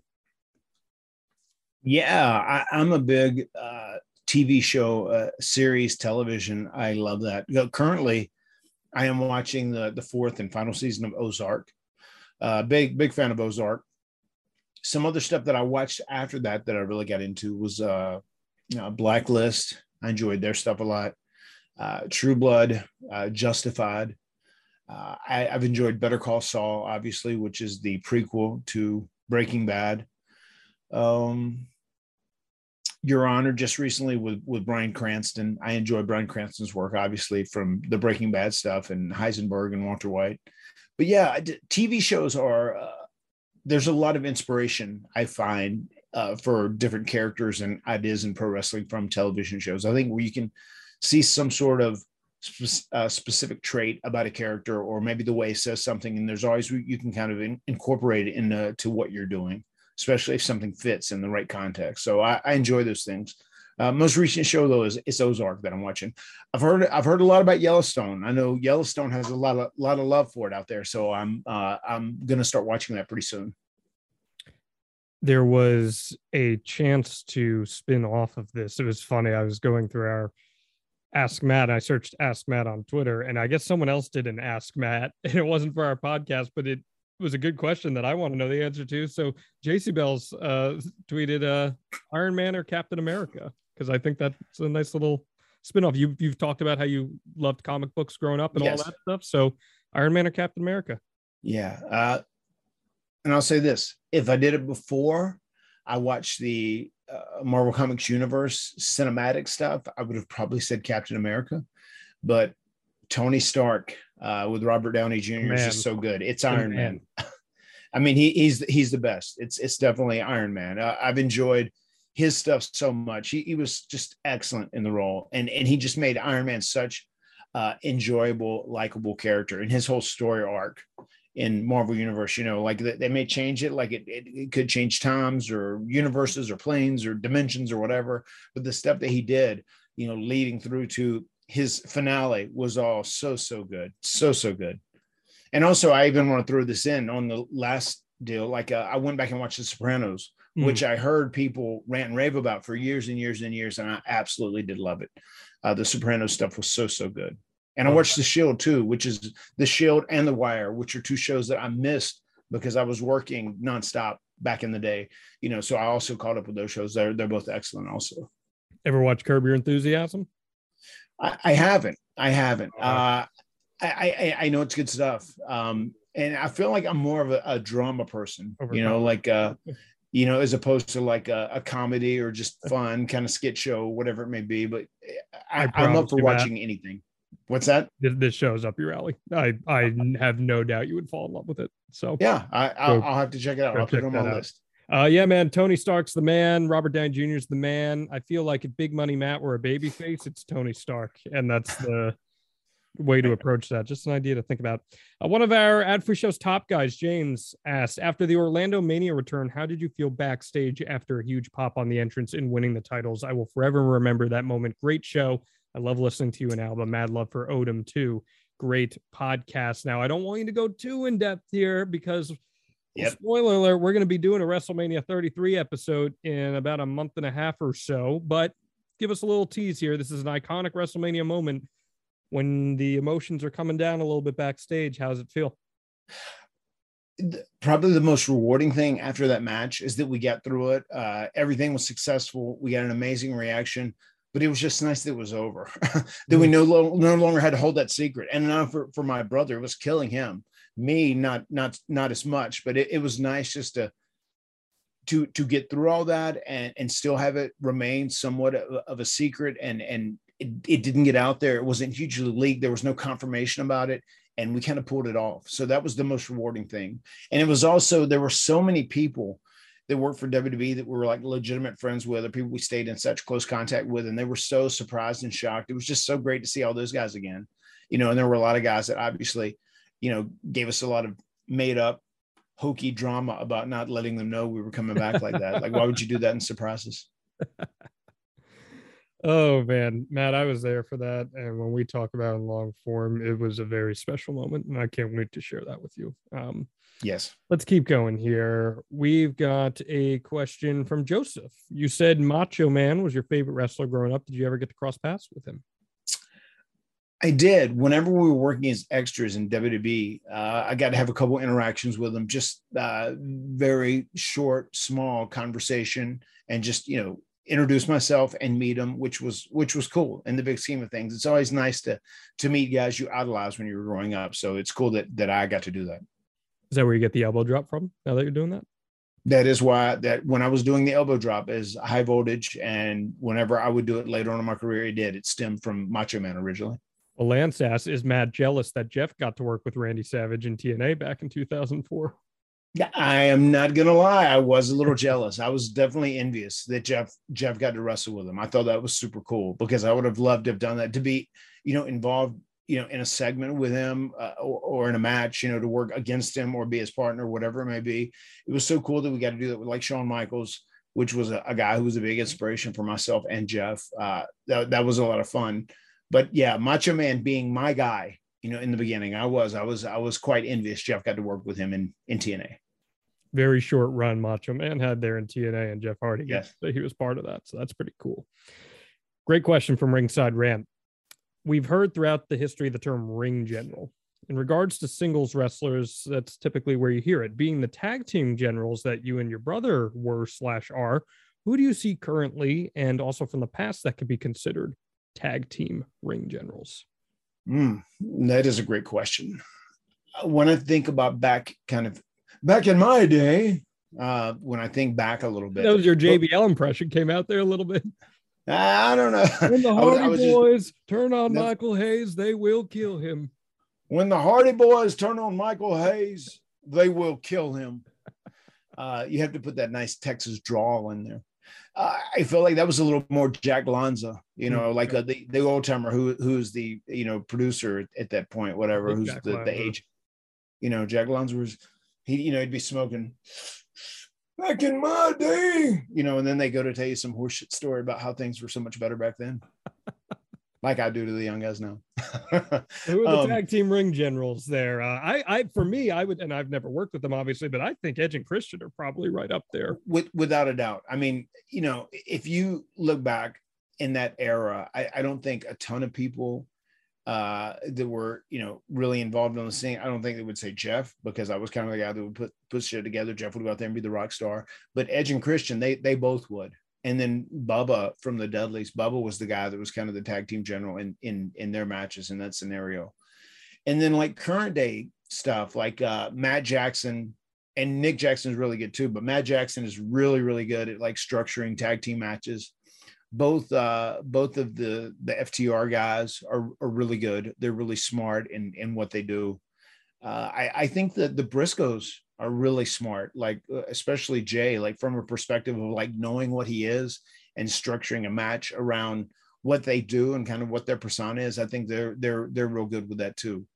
Yeah, I'm a big TV show, series, television. I love that. Currently, I am watching the fourth and final season of Ozark. Big fan of Ozark. Some other stuff that I watched after that I really got into was Blacklist. I enjoyed their stuff a lot. True Blood, Justified. I've enjoyed Better Call Saul, obviously, which is the prequel to Breaking Bad. Your Honor, just recently with Bryan Cranston. I enjoy Bryan Cranston's work, obviously, from the Breaking Bad stuff and Heisenberg and Walter White. But yeah, TV shows are, there's a lot of inspiration, I find, for different characters and ideas in pro wrestling from television shows. I think where you can see some sort of specific trait about a character, or maybe the way it says something, and there's always you can kind of incorporate it into what you're doing, especially if something fits in the right context. So I enjoy those things. Most recent show though is Ozark that I'm watching. I've heard a lot about Yellowstone. I know Yellowstone has a lot of love for it out there, so I'm gonna start watching that pretty soon. There was a chance to spin off of this. It was funny. I was going through our Ask Matt. I searched Ask Matt on Twitter, and I guess someone else did an Ask Matt. And it wasn't for our podcast, but it was a good question that I want to know the answer to. So JC Bells tweeted Iron Man or Captain America, because I think that's a nice little spinoff. You've talked about how you loved comic books growing up and all that stuff. So Iron Man or Captain America? Yeah. And I'll say this: if I did it before I watched the Marvel Comics Universe cinematic stuff, I would have probably said Captain America. But Tony Stark with Robert Downey Jr. is just so good. It's Iron Man. I mean, he's the best. It's definitely Iron Man. I've enjoyed his stuff so much. He was just excellent in the role, and he just made Iron Man such enjoyable, likable character, and his whole story arc in Marvel Universe, like they may change it, like it could change times or universes or planes or dimensions or whatever, but the stuff that he did, leading through to his finale was all so good, so good. And also, I even want to throw this in on the last deal. Like I went back and watched The Sopranos, which I heard people rant and rave about for years and years and years, and I absolutely did love it. The Sopranos stuff was so good. And I watched The Shield too, which is The Shield and The Wire, which are two shows that I missed because I was working nonstop back in the day. So I also caught up with those shows. They're both excellent also. Ever watch Curb Your Enthusiasm? I haven't. I know it's good stuff. And I feel like I'm more of a drama person, as opposed to like a comedy or just fun kind of skit show, whatever it may be. But I'm up for watching anything. What's that? This show's up your alley. I have no doubt you would fall in love with it. So yeah, I'll have to check it out. I'll put it on my list. Yeah, man. Tony Stark's the man. Robert Downey Jr. is the man. I feel like if Big Money Matt were a babyface, it's Tony Stark, and that's the way to approach that. Just an idea to think about. One of our ad-free show's top guys, James, asked, after the Orlando Mania return, how did you feel backstage after a huge pop on the entrance and winning the titles? I will forever remember that moment. Great show. I love listening to you and Alba. Mad love for Odom too. Great podcast. Now, I don't want you to go too in depth here because spoiler alert, we're going to be doing a WrestleMania 33 episode in about a month and a half or so, but give us a little tease here. This is an iconic WrestleMania moment when the emotions are coming down a little bit backstage. How does it feel? Probably the most rewarding thing after that match is that we got through it. Everything was successful. We got an amazing reaction. But it was just nice that it was over, that we no longer had to hold that secret. And now for my brother, it was killing him. Me, not as much, but it was nice just to get through all that and still have it remain somewhat of a secret. And it didn't get out there. It wasn't hugely leaked. There was no confirmation about it. And we kind of pulled it off. So that was the most rewarding thing. And it was also, there were so many people that worked for WWE that we were like legitimate friends with, or people we stayed in such close contact with. And they were so surprised and shocked. It was just so great to see all those guys again, and there were a lot of guys that obviously, gave us a lot of made up hokey drama about not letting them know we were coming back like that. Like, why would you do that and surprise us? Oh man, Matt, I was there for that. And when we talk about in long form, it was a very special moment. And I can't wait to share that with you. Yes. Let's keep going here. We've got a question from Joseph. You said Macho Man was your favorite wrestler growing up. Did you ever get to cross paths with him? I did. Whenever we were working as extras in WWE, I got to have a couple interactions with him, just very short, small conversation, and just, introduce myself and meet him, which was cool in the big scheme of things. It's always nice to meet guys you idolized when you were growing up. So it's cool that I got to do that. Is that where you get the elbow drop from now that you're doing that? That is why that when I was doing the elbow drop is high voltage. And whenever I would do it later on in my career, it stemmed from Macho Man originally. Well, Lance asks, is Matt jealous that Jeff got to work with Randy Savage in TNA back in 2004? Yeah, I am not going to lie. I was a little jealous. I was definitely envious that Jeff got to wrestle with him. I thought that was super cool because I would have loved to have done that, to be, involved, in a segment with him or in a match, to work against him or be his partner, whatever it may be. It was so cool that we got to do that with like Shawn Michaels, which was a guy who was a big inspiration for myself and Jeff. That was a lot of fun. But yeah, Macho Man being my guy, in the beginning, I was quite envious Jeff got to work with him in TNA. Very short run Macho Man had there in TNA, and Jeff Hardy. Yes. He was part of that. So that's pretty cool. Great question from Ringside Rant. We've heard throughout the history the term ring general. In regards to singles wrestlers, that's typically where you hear it. Being the tag team generals that you and your brother were/are, who do you see currently and also from the past that could be considered tag team ring generals? That is a great question. When I think about back in my day, when I think back a little bit. That was your JBL impression came out there a little bit. I don't know. When the Hardy Boys turn on Michael Hayes, they will kill him. When the Hardy Boys turn on Michael Hayes, they will kill him. You have to put that nice Texas drawl in there. I feel like that was a little more Jack Lanza, like the old timer who's the producer at that point, whatever, who's the age. Jack Lanza was he'd be smoking back in my day, and then they go to tell you some horseshit story about how things were so much better back then. Like I do to the young guys now. Who are the tag team ring generals there? For me, I would, and I've never worked with them obviously, but I think Edge and Christian are probably right up there. Without a doubt. I mean, if you look back in that era, I don't think a ton of people that were, really involved on the scene. I don't think they would say Jeff, because I was kind of the guy that would put shit together. Jeff would go out there and be the rock star, but Edge and Christian, they both would. And then Bubba from the Dudleys, Bubba was the guy that was kind of the tag team general in their matches in that scenario. And then like current day stuff, like Matt Jackson, and Nick Jackson is really good too, but Matt Jackson is really, really good at like structuring tag team matches. Both of the FTR guys are really good. They're really smart in what they do. I think that the Briscoes are really smart, like especially Jay, like from a perspective of like knowing what he is and structuring a match around what they do and kind of what their persona is. I think they're real good with that too.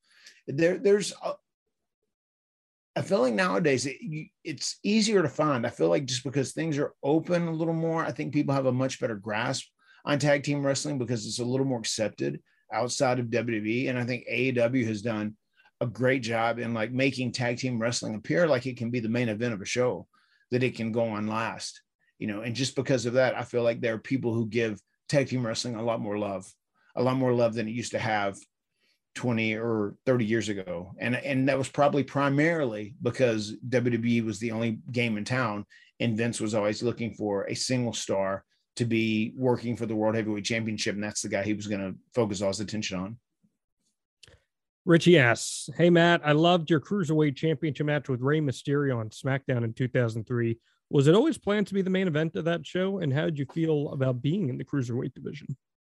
I feel like nowadays it's easier to find. I feel like just because things are open a little more, I think people have a much better grasp on tag team wrestling because it's a little more accepted outside of WWE. And I think AEW has done a great job in like making tag team wrestling appear like it can be the main event of a show, that it can go on last, and just because of that, I feel like there are people who give tag team wrestling a lot more love than it used to have 20 or 30 years ago. And that was probably primarily because WWE was the only game in town, and Vince was always looking for a single star to be working for the World Heavyweight Championship. And that's the guy he was going to focus all his attention on. Richie asks, hey, Matt, I loved your Cruiserweight Championship match with Rey Mysterio on SmackDown in 2003. Was it always planned to be the main event of that show? And how did you feel about being in the Cruiserweight division?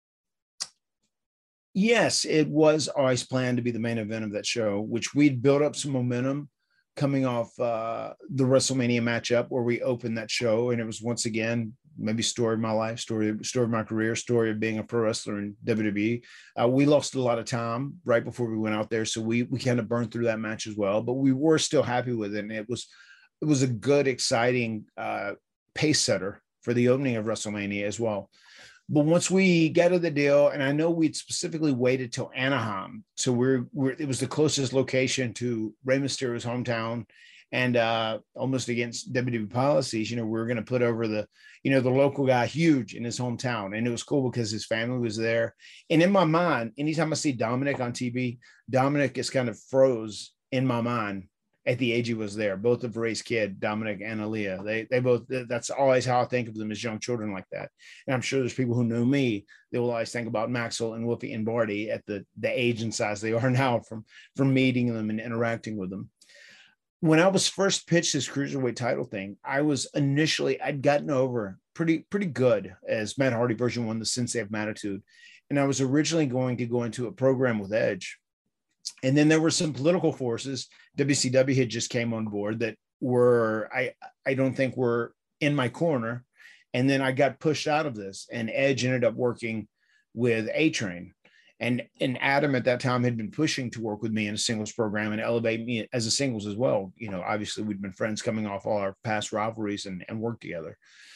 Yes, it was always planned to be the main event of that show, which we'd built up some momentum coming off the WrestleMania matchup where we opened that show. And it was once again, maybe story of my life, story of my career, story of being a pro wrestler in WWE. We lost a lot of time right before we went out there. So we kind of burned through that match as well, but we were still happy with it. And it was a good, exciting pace setter for the opening of WrestleMania as well. But once we got to the deal, and I know we'd specifically waited till Anaheim, so it was the closest location to Rey Mysterio's hometown, and almost against WWE policies, we were going to put over the local guy huge in his hometown, and it was cool because his family was there. And in my mind, anytime I see Dominic on TV, Dominic is kind of froze in my mind at the age he was there. Both of Rey's kid, Dominic and Aaliyah, they both, that's always how I think of them, as young children like that. And I'm sure there's people who know me, they will always think about Maxwell and Whoopi and Barty at the age and size they are now from meeting them and interacting with them. When I was first pitched this Cruiserweight title thing, I'd gotten over pretty good as Matt Hardy version 1, the Sensei of Mattitude. And I was originally going to go into a program with Edge. And then there were some political forces. WCW had just came on board that were, I don't think were in my corner. And then I got pushed out of this, and Edge ended up working with A-Train. And Adam at that time had been pushing to work with me in a singles program and elevate me as a singles as well. You know, obviously we'd been friends coming off all our past rivalries and worked together.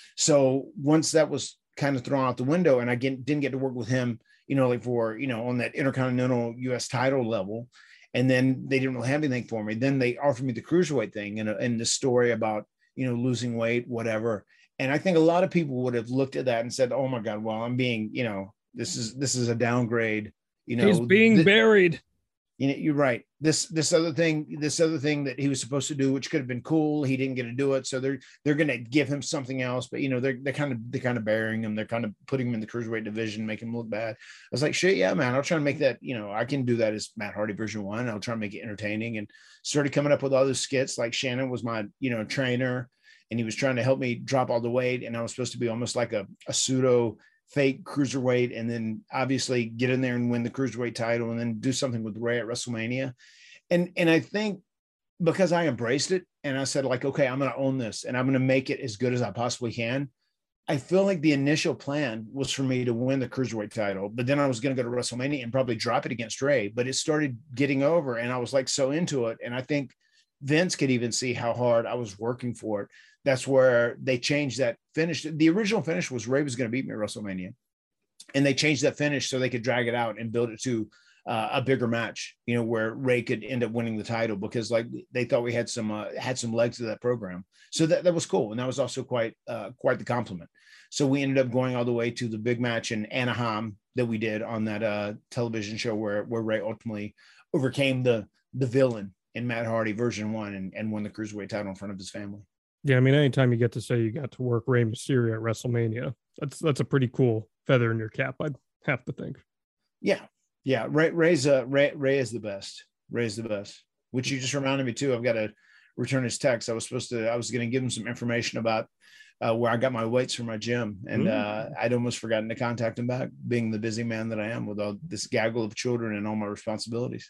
So once that was kind of thrown out the window and I didn't get to work with him, you know, like for, you know, on that Intercontinental US title level, and then they didn't really have anything for me. Then they offered me the cruiserweight thing and the story about, you know, losing weight, whatever. And I think a lot of people would have looked at that and said, oh my God, well, I'm being, you know, this is a downgrade, you know, he's being buried. You know, you're right. This other thing that he was supposed to do, which could have been cool, he didn't get to do it. So they're going to give him something else, but you know, they're kind of burying him. They're kind of putting him in the cruiserweight division, making him look bad. I was like, shit, yeah, man, I'll try to make that, you know, I can do that as Matt Hardy version 1. I'll try to make it entertaining, and started coming up with other skits. Like Shannon was my, you know, trainer, and he was trying to help me drop all the weight. And I was supposed to be almost like a pseudo fake cruiserweight, and then obviously get in there and win the cruiserweight title, and then do something with Ray at WrestleMania. And I think because I embraced it and I said, like, okay, I'm going to own this and I'm going to make it as good as I possibly can. I feel like the initial plan was for me to win the cruiserweight title, but then I was going to go to WrestleMania and probably drop it against Ray, but it started getting over and I was like so into it. And I think Vince could even see how hard I was working for it. That's where they changed that finish. The original finish was Ray was going to beat me at WrestleMania, and they changed that finish so they could drag it out and build it to a bigger match, you know, where Ray could end up winning the title, because like they thought we had some legs to that program. So that was cool. And that was also quite the compliment. So we ended up going all the way to the big match in Anaheim that we did on that television show where Ray ultimately overcame the villain in Matt Hardy version 1 and won the cruiserweight title in front of his family. Yeah, I mean, anytime you get to say you got to work Rey Mysterio at WrestleMania, that's a pretty cool feather in your cap, I'd have to think. Yeah. Ray is the best. Ray's the best. Which you just reminded me too. I've got to return his text. I was going to give him some information about where I got my weights for my gym, and I'd almost forgotten to contact him back, being the busy man that I am with all this gaggle of children and all my responsibilities.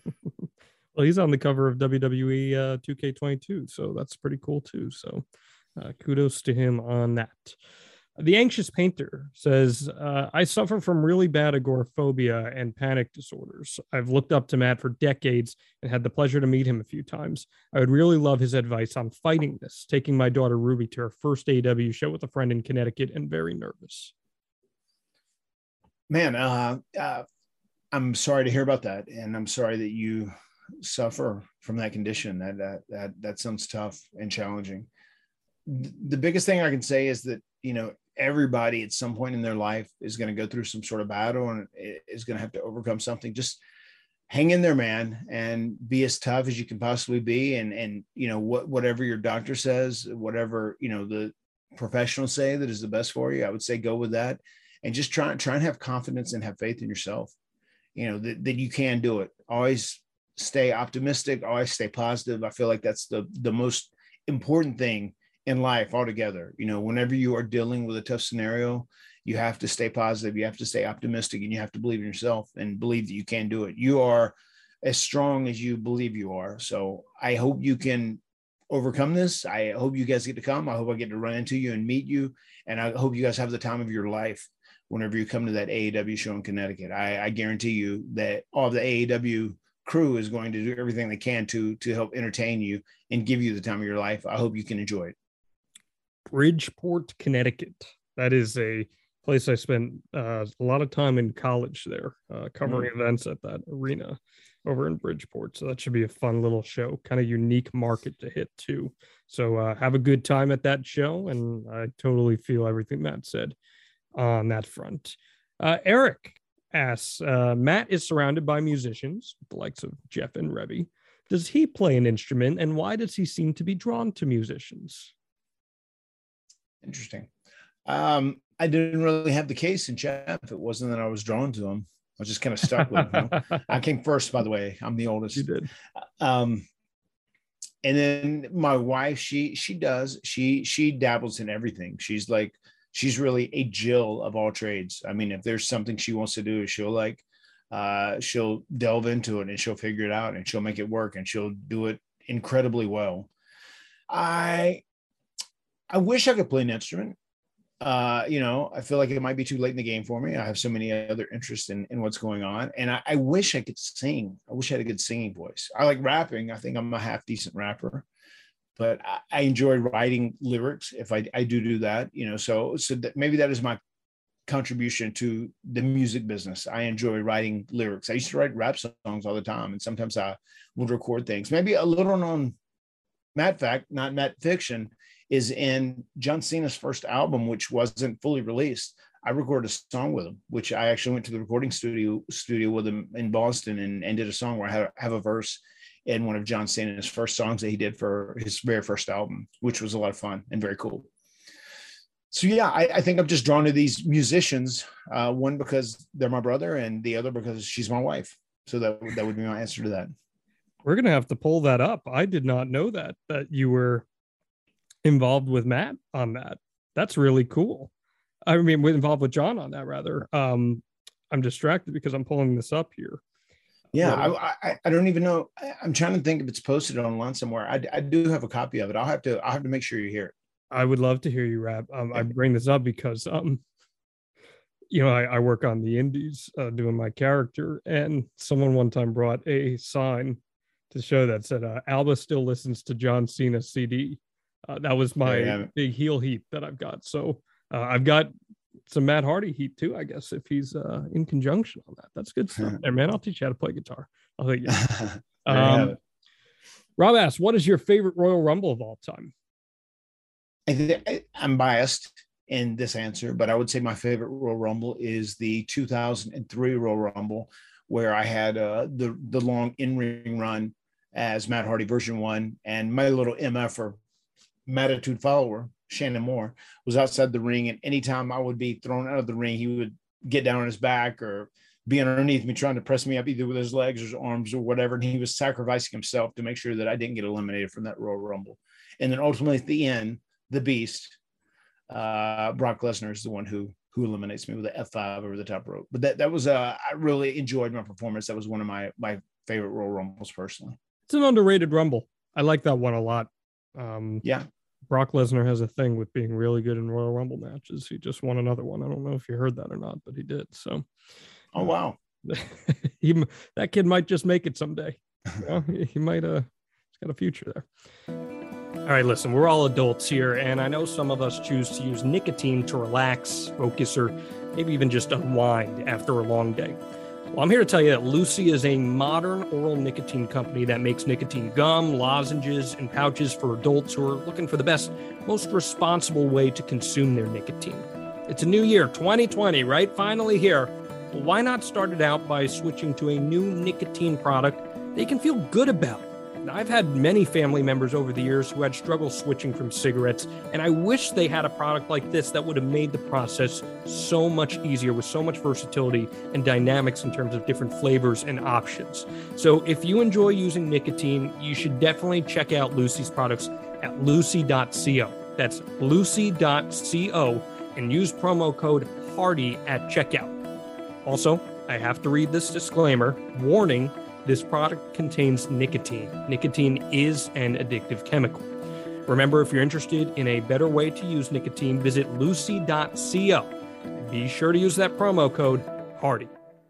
Well, he's on the cover of WWE 2K22, so that's pretty cool too. So kudos to him on that. The Anxious Painter says, I suffer from really bad agoraphobia and panic disorders. I've looked up to Matt for decades and had the pleasure to meet him a few times. I would really love his advice on fighting this, taking my daughter Ruby to her first AEW show with a friend in Connecticut and very nervous. Man, I'm sorry to hear about that. And I'm sorry that you suffer from that condition. That sounds tough and challenging. The biggest thing I can say is that, you know, everybody at some point in their life is going to go through some sort of battle and is going to have to overcome something. Just hang in there, man, and be as tough as you can possibly be. And, you know, whatever your doctor says, whatever, you know, the professionals say that is the best for you, I would say go with that, and just try and have confidence and have faith in yourself, you know, that you can do it. Always stay optimistic, always stay positive. I feel like that's the most important thing in life altogether. You know, whenever you are dealing with a tough scenario, you have to stay positive, you have to stay optimistic, and you have to believe in yourself and believe that you can do it. You are as strong as you believe you are. So I hope you can overcome this. I hope you guys get to come. I hope I get to run into you and meet you. And I hope you guys have the time of your life whenever you come to that AEW show in Connecticut. I guarantee you that all of the AEW crew is going to do everything they can to help entertain you and give you the time of your life. I hope you can enjoy it. Bridgeport, Connecticut. That is a place I spent a lot of time in college there, covering events at that arena over in Bridgeport. So that should be a fun little show, kind of unique market to hit too. So have a good time at that show. And I totally feel everything Matt said on that front. Eric asks, Matt is surrounded by musicians, the likes of Jeff and Revy. Does he play an instrument, and why does he seem to be drawn to musicians? Interesting. I didn't really have the case in Jeff. It wasn't that I was drawn to him. I was just kind of stuck with him. I came first, by the way. I'm the oldest. You did. And then my wife, she dabbles in everything. She's really a Jill of all trades. I mean, if there's something she wants to do, she'll delve into it and she'll figure it out and she'll make it work and she'll do it incredibly well. I wish I could play an instrument. I feel like it might be too late in the game for me. I have so many other interests in what's going on. And I wish I could sing. I wish I had a good singing voice. I like rapping. I think I'm a half decent rapper, but I enjoy writing lyrics if I do that, so that maybe that is my contribution to the music business. I enjoy writing lyrics. I used to write rap songs all the time. And sometimes I would record things. Maybe a little known Matt fact, not Matt fiction, is in John Cena's first album, which wasn't fully released. I recorded a song with him, which I actually went to the recording studio with him in Boston and did a song where I have a verse in one of John Cena's first songs that he did for his very first album, which was a lot of fun and very cool. So yeah, I think I'm just drawn to these musicians, one because they're my brother and the other because she's my wife. So that would be my answer to that. We're going to have to pull that up. I did not know that you were involved with Matt on that. That's really cool. I mean, we're involved with John on that rather. I'm distracted because I'm pulling this up here. Yeah, I don't even know. I'm trying to think if it's posted online somewhere. I do have a copy of it. I'll have to make sure you hear it. I would love to hear you rap. I bring this up because I work on the indies doing my character, and someone one time brought a sign to show that said Alba still listens to John Cena's CD. That was my big heel heat that I've got. So I've got some Matt Hardy heat too, I guess, if he's in conjunction on that. That's good stuff. Hey, man, I'll teach you how to play guitar. I'll take you. Rob asks, what is your favorite Royal Rumble of all time? I'm biased in this answer, but I would say my favorite Royal Rumble is the 2003 Royal Rumble, where I had the long in-ring run as Matt Hardy version 1, and my little MFer, Mattitude follower, Shannon Moore, was outside the ring, and anytime I would be thrown out of the ring, he would get down on his back or be underneath me trying to press me up either with his legs or his arms or whatever, and he was sacrificing himself to make sure that I didn't get eliminated from that Royal Rumble. And then ultimately at the end, the Beast, Brock Lesnar, is the one who eliminates me with an F5 over the top rope. But that was I really enjoyed my performance. That was one of my favorite Royal Rumbles personally. It's an underrated Rumble. I like that one a lot. Yeah. Brock Lesnar has a thing with being really good in Royal Rumble matches. He just won another one. I don't know if you heard that or not, but he did. So, oh wow, that kid might just make it someday. He might. He's got a future there. All right, listen, we're all adults here, and I know some of us choose to use nicotine to relax, focus, or maybe even just unwind after a long day. Well, I'm here to tell you that Lucy is a modern oral nicotine company that makes nicotine gum, lozenges, and pouches for adults who are looking for the best, most responsible way to consume their nicotine. It's a new year, 2020, right? Finally here. Well, why not start it out by switching to a new nicotine product that you can feel good about? I've had many family members over the years who had struggled switching from cigarettes, and I wish they had a product like this that would have made the process so much easier with so much versatility and dynamics in terms of different flavors and options. So if you enjoy using nicotine, you should definitely check out Lucy's products at lucy.co. That's lucy.co, and use promo code HARDY at checkout. Also, I have to read this disclaimer. Warning, this product contains nicotine. Nicotine is an addictive chemical. Remember, if you're interested in a better way to use nicotine, visit lucy.co. Be sure to use that promo code HARDY.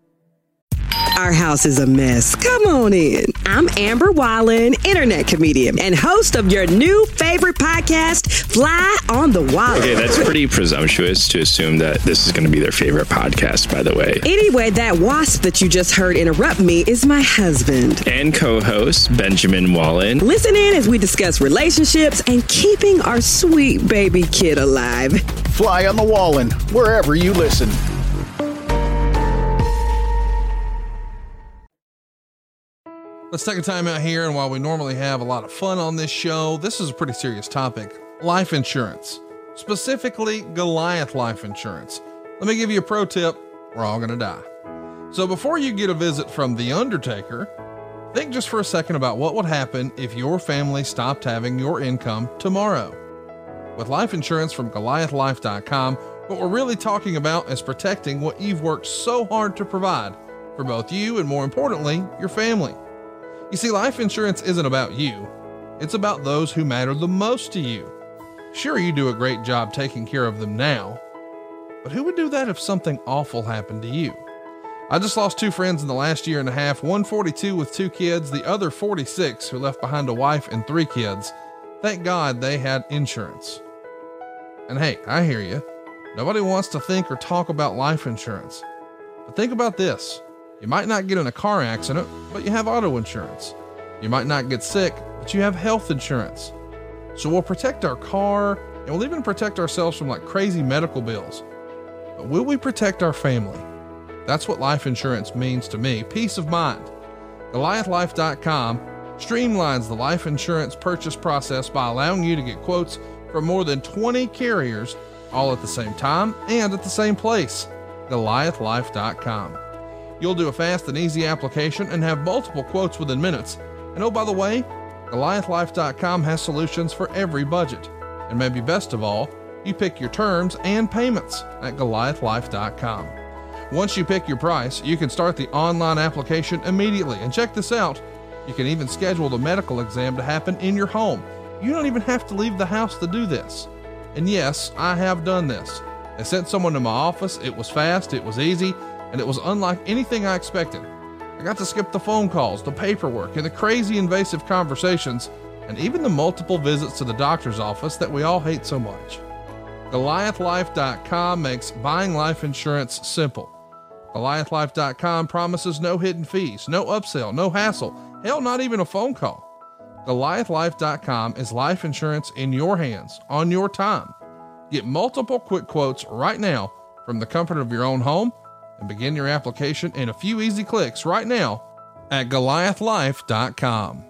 Our house is a mess. Come on in. I'm Amber Wallen, internet comedian and host of your new favorite podcast, Fly on the Wall. Okay, that's pretty presumptuous to assume that this is going to be their favorite podcast, by the way. Anyway, that wasp that you just heard interrupt me is my husband. And co-host, Benjamin Wallen. Listen in as we discuss relationships and keeping our sweet baby kid alive. Fly on the Wallen, wherever you listen. Let's take a time out here, and while we normally have a lot of fun on this show, this is a pretty serious topic. Life insurance, specifically Goliath life insurance. Let me give you a pro tip. We're all going to die. So before you get a visit from The Undertaker, think just for a second about what would happen if your family stopped having your income tomorrow. With life insurance from GoliathLife.com, what we're really talking about is protecting what you've worked so hard to provide for both you and, more importantly, your family. You see, life insurance isn't about you. It's about those who matter the most to you. Sure, you do a great job taking care of them now, but who would do that if something awful happened to you? I just lost 2 friends in the last year and a half, one 42 with 2 kids, the other 46 who left behind a wife and 3 kids. Thank God they had insurance. And hey, I hear you. Nobody wants to think or talk about life insurance. But think about this. You might not get in a car accident, but you have auto insurance. You might not get sick, but you have health insurance. So we'll protect our car, and we'll even protect ourselves from like crazy medical bills. But will we protect our family? That's what life insurance means to me. Peace of mind. GoliathLife.com streamlines the life insurance purchase process by allowing you to get quotes from more than 20 carriers all at the same time and at the same place. GoliathLife.com. You'll do a fast and easy application and have multiple quotes within minutes. And oh, by the way, GoliathLife.com has solutions for every budget. And maybe best of all, you pick your terms and payments at GoliathLife.com. Once you pick your price, you can start the online application immediately. And check this out. You can even schedule the medical exam to happen in your home. You don't even have to leave the house to do this. And yes, I have done this. I sent someone to my office. It was fast, it was easy, and it was unlike anything I expected. I got to skip the phone calls, the paperwork, and the crazy invasive conversations, and even the multiple visits to the doctor's office that we all hate so much. GoliathLife.com makes buying life insurance simple. GoliathLife.com promises no hidden fees, no upsell, no hassle, hell, not even a phone call. GoliathLife.com is life insurance in your hands, on your time. Get multiple quick quotes right now from the comfort of your own home and begin your application in a few easy clicks right now at GoliathLife.com.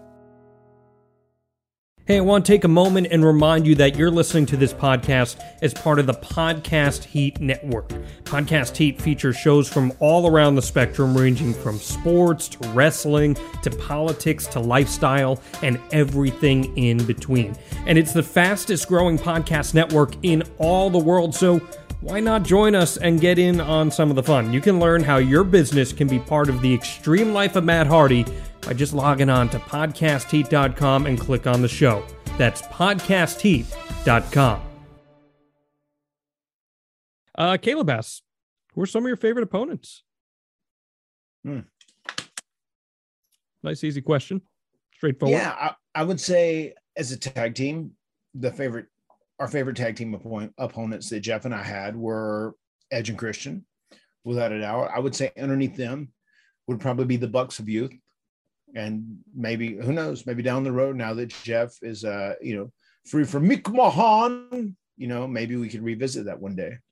Hey, I want to take a moment and remind you that you're listening to this podcast as part of the Podcast Heat Network. Podcast Heat features shows from all around the spectrum, ranging from sports to wrestling to politics to lifestyle and everything in between. And it's the fastest growing podcast network in all the world, so why not join us and get in on some of the fun? You can learn how your business can be part of the extreme life of Matt Hardy by just logging on to podcastheat.com and click on the show. That's podcastheat.com. Caleb asks, who are some of your favorite opponents? Nice, easy question. Straightforward. Yeah, I would say as a tag team, our favorite tag team opponents that Jeff and I had were Edge and Christian, without a doubt. I would say underneath them would probably be the Bucks of Youth. And maybe, who knows, maybe down the road, now that Jeff is, free from Mick Mahan, maybe we could revisit that one day.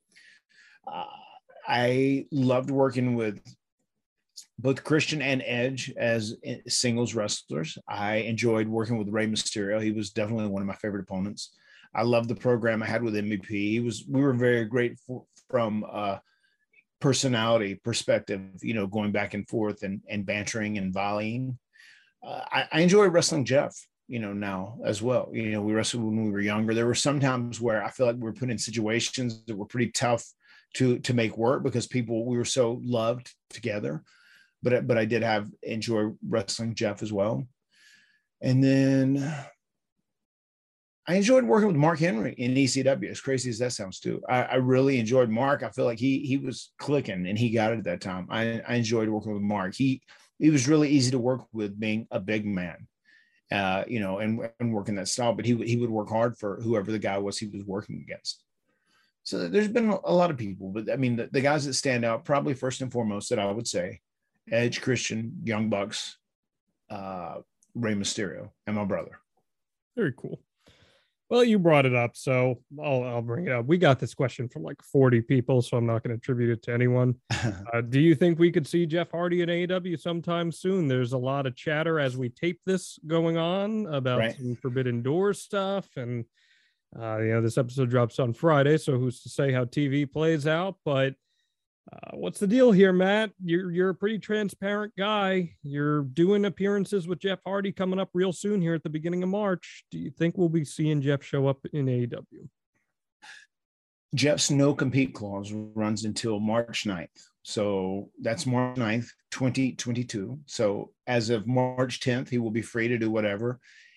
I loved working with both Christian and Edge as singles wrestlers. I enjoyed working with Rey Mysterio. He was definitely one of my favorite opponents. I loved the program I had with MVP. We were very great from personality perspective, going back and forth and bantering and volleying. I enjoy wrestling Jeff, now as well. We wrestled when we were younger. There were some times where I feel like we were put in situations that were pretty tough to make work because we were so loved together. But I did enjoy wrestling Jeff as well. And then I enjoyed working with Mark Henry in ECW, as crazy as that sounds too. I really enjoyed Mark. I feel like he was clicking and he got it at that time. I enjoyed working with Mark. He was really easy to work with, being a big man, and working that style, but he would work hard for whoever the guy was he was working against. So there's been a lot of people, but I mean, the guys that stand out, probably first and foremost, that I would say Edge, Christian, Young Bucks, Rey Mysterio, and my brother. Very cool. Well, you brought it up, so I'll bring it up. We got this question from like 40 people, so I'm not going to attribute it to anyone. Do you think we could see Jeff Hardy in AEW sometime soon? There's a lot of chatter as we tape this going on about some Forbidden Doors stuff, and this episode drops on Friday, so who's to say how TV plays out? But what's the deal here, Matt? You're a pretty transparent guy. You're doing appearances with Jeff Hardy coming up real soon here at the beginning of March. Do you think we'll be seeing Jeff show up in AEW? Jeff's no compete clause runs until March 9th. So that's March 9th, 2022. So as of March 10th, he will be free to do whatever.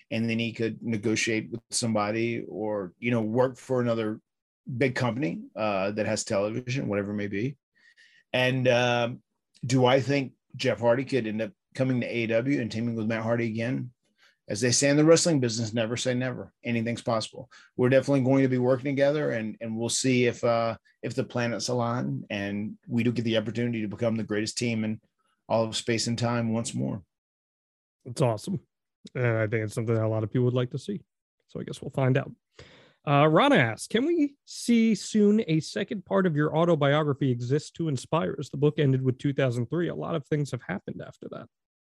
and then he could negotiate with somebody or, work for another big company that has television, whatever it may be. And do I think Jeff Hardy could end up coming to AEW and teaming with Matt Hardy again? As they say in the wrestling business, never say never. Anything's possible. We're definitely going to be working together, and we'll see if the planets align and we do get the opportunity to become the greatest team in all of space and time once more. It's awesome. And I think it's something that a lot of people would like to see. So I guess we'll find out. Rana asks, can we see soon a second part of your autobiography, Exist to Inspire? As the book ended with 2003, a lot of things have happened after that.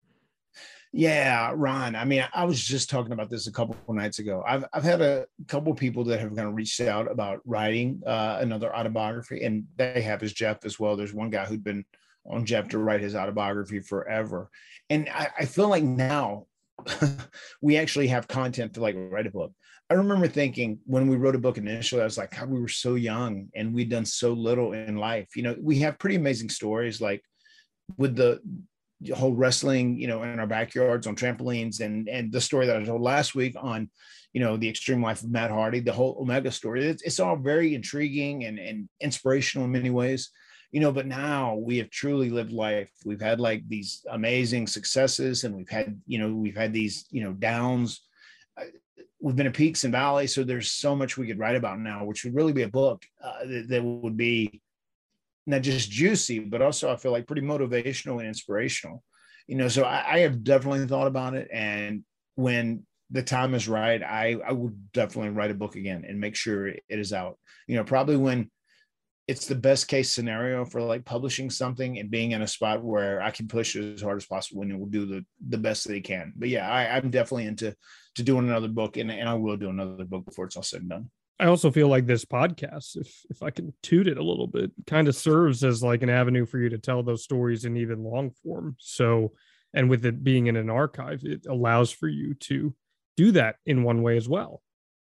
Yeah, Ron. I mean, I was just talking about this a couple of nights ago. I've had a couple of people that have kind of reached out about writing another autobiography, and they have as Jeff as well. There's one guy who'd been on Jeff to write his autobiography forever. And I feel like now we actually have content to like write a book. I remember thinking when we wrote a book initially, I was like, God, we were so young and we'd done so little in life. We have pretty amazing stories, like with the whole wrestling, in our backyards on trampolines, and the story that I told last week on, the extreme life of Matt Hardy, the whole Omega story. It's all very intriguing and inspirational in many ways, but now we have truly lived life. We've had like these amazing successes, and we've had these, downs. We've been at peaks and valleys. So there's so much we could write about now, which would really be a book that would be not just juicy, but also I feel like pretty motivational and inspirational, so I have definitely thought about it. And when the time is right, I would definitely write a book again and make sure it is out, probably when it's the best case scenario for like publishing something and being in a spot where I can push it as hard as possible and it will do the best that he can. But yeah, I'm definitely into doing another book, and I will do another book before it's all said and done. I also feel like this podcast, if I can toot it a little bit, kind of serves as like an avenue for you to tell those stories in even long form. So, and with it being in an archive, it allows for you to do that in one way as well.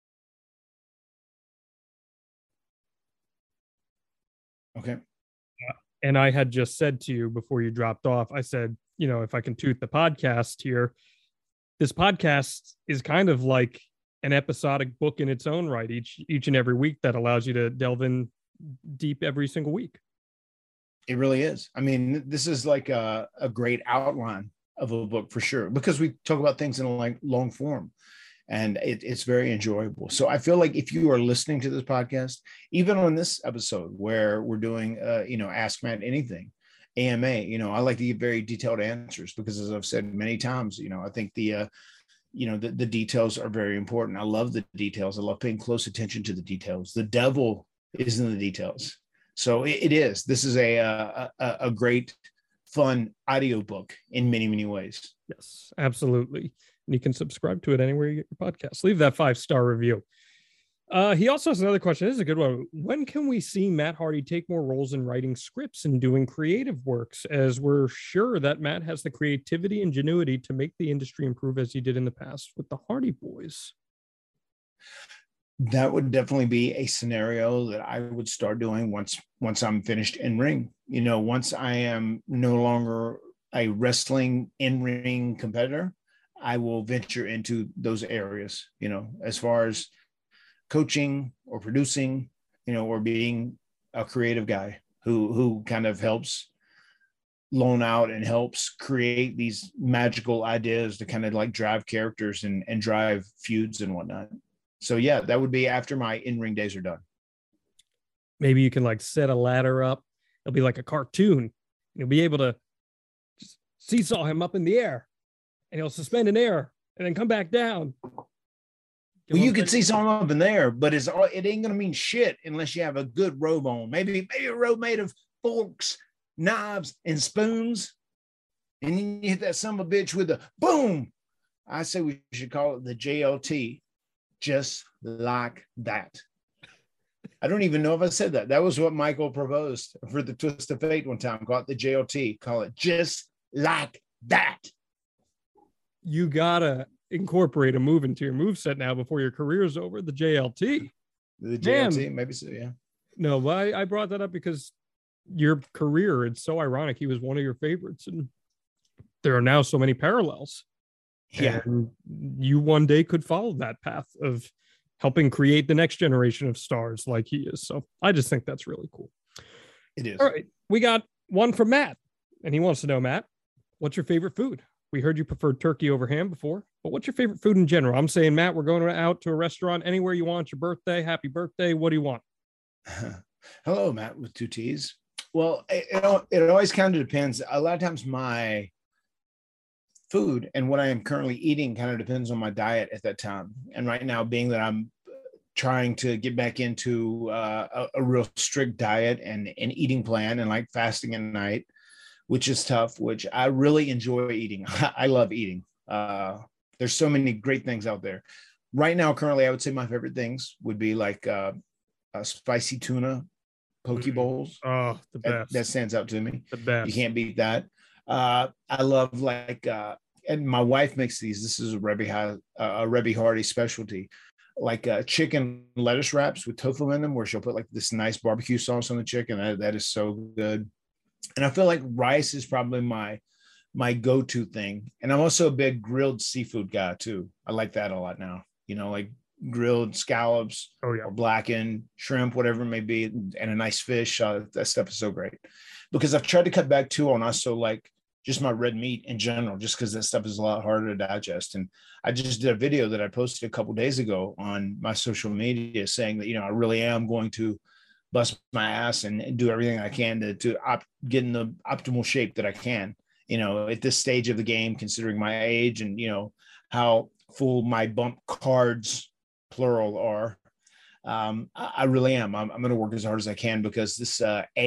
Okay. And I had just said to you before you dropped off, I said, if I can toot the podcast here, this podcast is kind of like an episodic book in its own right, each and every week, that allows you to delve in deep every single week. It really is. I mean, this is like a great outline of a book for sure, because we talk about things in a long form, and it's very enjoyable. So I feel like if you are listening to this podcast, even on this episode where we're doing, Ask Matt Anything, AMA, I like to give very detailed answers because, as I've said many times, I think the details are very important. I love the details. I love paying close attention to the details. The devil is in the details. So it is. This is a great, fun audiobook in many, many ways. Yes, absolutely. And you can subscribe to it anywhere you get your podcast. Leave that 5-star review. He also has another question. This is a good one. When can we see Matt Hardy take more roles in writing scripts and doing creative works, as we're sure that Matt has the creativity and ingenuity to make the industry improve as he did in the past with the Hardy Boys? That would definitely be a scenario that I would start doing once I'm finished in ring. Once I am no longer a wrestling in-ring competitor, I will venture into those areas, as far as coaching or producing, or being a creative guy who kind of helps loan out and helps create these magical ideas to kind of like drive characters and drive feuds and whatnot. So yeah, that would be after my in-ring days are done. Maybe you can like set a ladder up. It'll be like a cartoon. You'll be able to just seesaw him up in the air, and he'll suspend in air and then come back down. Well, you could see something up in there, but it ain't going to mean shit unless you have a good robe on. Maybe a robe made of forks, knives, and spoons. And then you hit that son of a bitch with a boom. I say we should call it the JLT, just like that. I don't even know if I said that. That was what Michael proposed for the Twist of Fate one time. Call it the JLT. Call it just like that. You gotta incorporate a move into your moveset now before your career is over. The JLT. The JLT, maybe so, yeah. No, but I brought that up because your career, it's so ironic. He was one of your favorites, and there are now so many parallels. Yeah. And you one day could follow that path of helping create the next generation of stars like he is. So I just think that's really cool. It is. All right. We got one from Matt, and he wants to know, Matt, what's your favorite food? We heard you preferred turkey over ham before, but what's your favorite food in general? I'm saying, Matt, we're going out to a restaurant anywhere you want. Your birthday, happy birthday. What do you want? Hello, Matt, with 2 T's. Well, it always kind of depends. A lot of times my food and what I am currently eating kind of depends on my diet at that time. And right now, being that I'm trying to get back into a real strict diet and an eating plan and like fasting at night, which is tough, which I really enjoy eating. I love eating. There's so many great things out there. Right now, currently, I would say my favorite things would be like spicy tuna poke bowls. Oh, the best. That stands out to me. The best. You can't beat that. I love like, and my wife makes these. This is a Rebbe Hardy specialty, like chicken lettuce wraps with tofu in them, where she'll put like this nice barbecue sauce on the chicken. That is so good. And I feel like rice is probably my go-to thing. And I'm also a big grilled seafood guy too. I like that a lot now. Like grilled scallops or blackened shrimp, whatever it may be, and a nice fish. That stuff is so great, because I've tried to cut back too on also like just my red meat in general, just because that stuff is a lot harder to digest. And I just did a video that I posted a couple of days ago on my social media saying that, I really am going to bust my ass and do everything I can to get in the optimal shape that I can, at this stage of the game, considering my age and, how full my bump cards, plural, are. I really am. I'm going to work as hard as I can, because this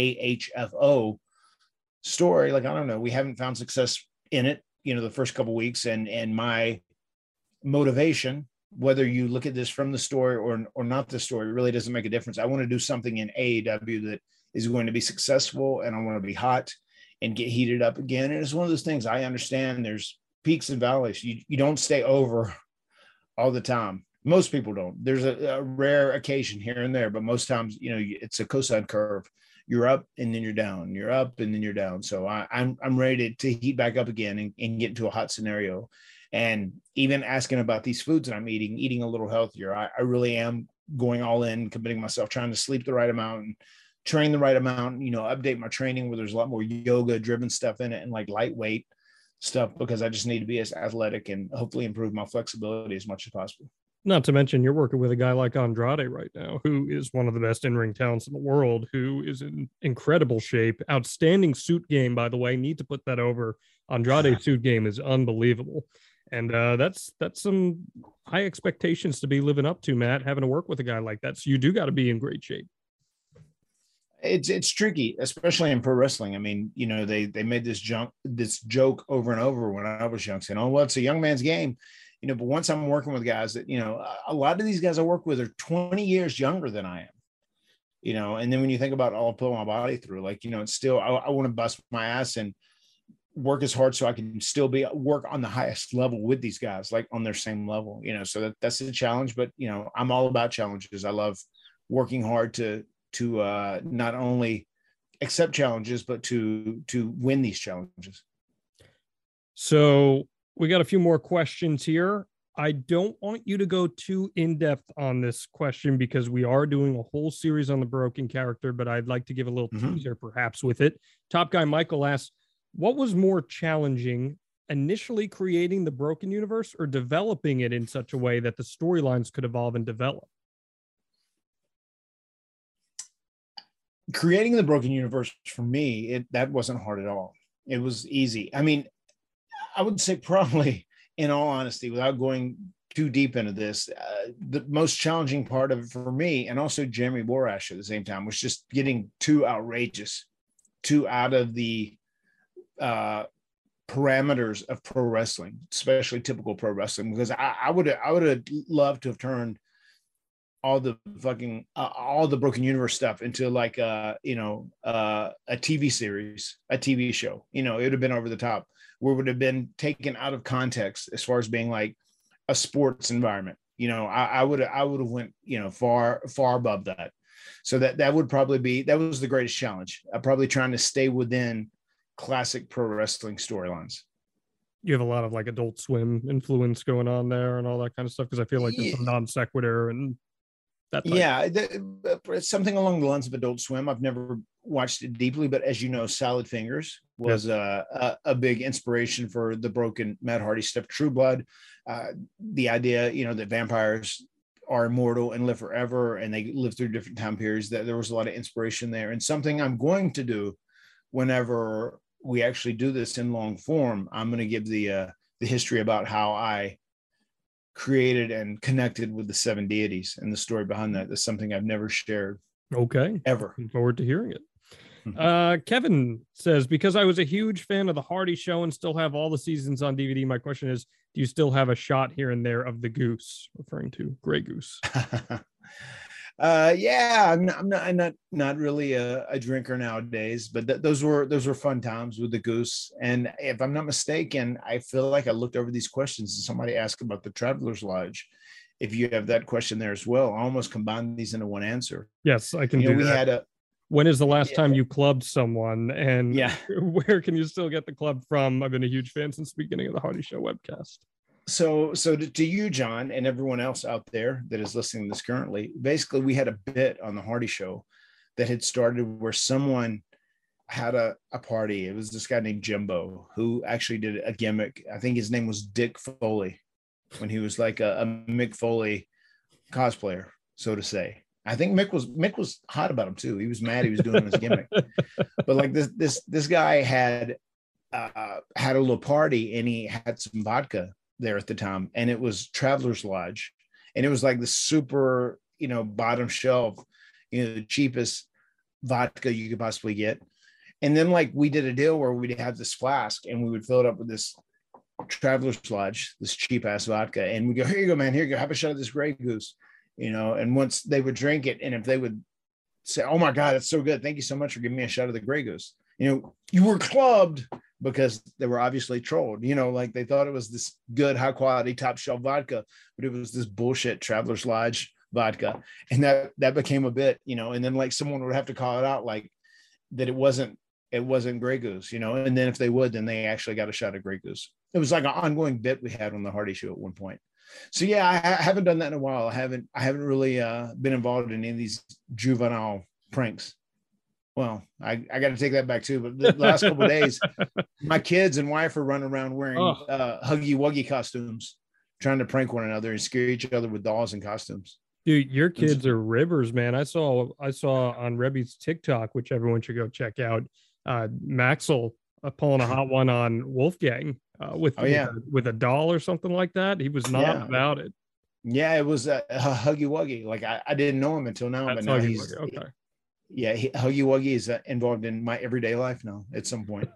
AHFO story, like, I don't know, we haven't found success in it, the first couple of weeks, and my motivation, whether you look at this from the story or not the story, really doesn't make a difference. I want to do something in AEW that is going to be successful, and I want to be hot and get heated up again. And it's one of those things. I understand there's peaks and valleys. You don't stay over all the time. Most people don't. There's a rare occasion here and there, but most times, it's a cosine curve. You're up and then you're down. You're up and then you're down. So I'm ready to heat back up again and get into a hot scenario. And even asking about these foods that I'm eating a little healthier. I really am going all in, committing myself, trying to sleep the right amount and train the right amount, update my training where there's a lot more yoga driven stuff in it and like lightweight stuff, because I just need to be as athletic and hopefully improve my flexibility as much as possible. Not to mention, you're working with a guy like Andrade right now, who is one of the best in-ring talents in the world, who is in incredible shape. Outstanding suit game, by the way. Need to put that over. Andrade's suit game is unbelievable. And that's some high expectations to be living up to, Matt, having to work with a guy like that. So you do got to be in great shape. It's tricky, especially in pro wrestling. I mean, they made this joke over and over when I was young, saying, "Oh, well, it's a young man's game." But once I'm working with guys that, a lot of these guys I work with are 20 years younger than I am, and then when you think about all I put my body through, like, it's still, I want to bust my ass and work as hard so I can still work on the highest level with these guys, like on their same level, so that's a challenge, but, I'm all about challenges. I love working hard to not only accept challenges, but to win these challenges. So we got a few more questions here. I don't want you to go too in-depth on this question, because we are doing a whole series on the Broken character, but I'd like to give a little teaser perhaps with it. Top Guy Michael asks, what was more challenging, initially creating the Broken universe or developing it in such a way that the storylines could evolve and develop? Creating the Broken universe, for me, that wasn't hard at all. It was easy. I mean, I would say probably, in all honesty, without going too deep into this, the most challenging part of it for me, and also Jeremy Borash at the same time, was just getting too outrageous, too out of the parameters of pro wrestling, especially typical pro wrestling, because I would have loved to have turned all the Broken Universe stuff into like a TV series, a TV show. It would have been over the top, where it would have been taken out of context as far as being like a sports environment. I would have went, far above that. So that would probably be, that was the greatest challenge. Probably trying to stay within classic pro wrestling storylines. you have a lot of like Adult Swim influence going on there and all that kind of stuff, because I feel like there's some non sequitur and that type. It's something along the lines of Adult Swim. I've never watched it deeply, but as you know, Salad Fingers was a big inspiration for the broken Matt Hardy stuff. True Blood, the idea, that vampires are immortal and live forever, and they live through different time periods. That there was a lot of inspiration there, and something I'm going to do whenever we actually do this in long form. I'm going to give the history about how I created and connected with the seven deities and the story behind that. That's something I've never shared. Okay. Ever. Looking forward to hearing it. Kevin says, because I was a huge fan of the Hardy Show and still have all the seasons on DVD, my question is, do you still have a shot here and there of the goose, referring to Grey Goose? I'm not really a drinker nowadays, but those were fun times with the goose. And if I'm not mistaken, I feel like I looked over these questions and somebody asked about the Traveler's Lodge. If you have that question there as well, I almost combined these into one answer. Yes, I can do that. When is the last time you clubbed someone, and where can you still get the club from? I've been a huge fan since the beginning of the Hardy Show webcast. So to you, John, and everyone else out there that is listening to this currently, basically we had a bit on the Hardy Show that had started where someone had a party. It was this guy named Jimbo who actually did a gimmick. I think his name was Dick Foley, when he was like a Mick Foley cosplayer, so to say. I think Mick was hot about him too. He was mad he was doing his gimmick. But like this guy had a little party, and he had some vodka there at the time, and it was Traveler's Lodge, and it was like the super, bottom shelf, the cheapest vodka you could possibly get. And then like we did a deal where we'd have this flask and we would fill it up with this Traveler's Lodge, this cheap ass vodka, and we go, here you go, man, here you go, have a shot of this Grey Goose, and once they would drink it, and if they would say, oh my God, it's so good, thank you so much for giving me a shot of the Grey Goose, you were clubbed, because they were obviously trolled, like they thought it was this good, high quality, top shelf vodka, but it was this bullshit Traveler's Lodge vodka. And that became a bit, and then like someone would have to call it out, like that it wasn't Grey Goose, and then if they would, then they actually got a shot of Grey Goose. It was like an ongoing bit we had on the Hardy Show at one point. So yeah, I haven't done that in a while. I haven't really been involved in any of these juvenile pranks. Well, I got to take that back too. But the last couple of days, my kids and wife are running around wearing Huggy Wuggy costumes, trying to prank one another and scare each other with dolls and costumes. Dude, your kids are ribbers, man. I saw on Rebby's TikTok, which everyone should go check out, Maxwell pulling a hot one on Wolfgang with a doll or something like that. He was not about it. Yeah, it was a Huggy Wuggy. Like I didn't know him until now, but now he's okay. Yeah, Huggy Wuggy is involved in my everyday life now at some point.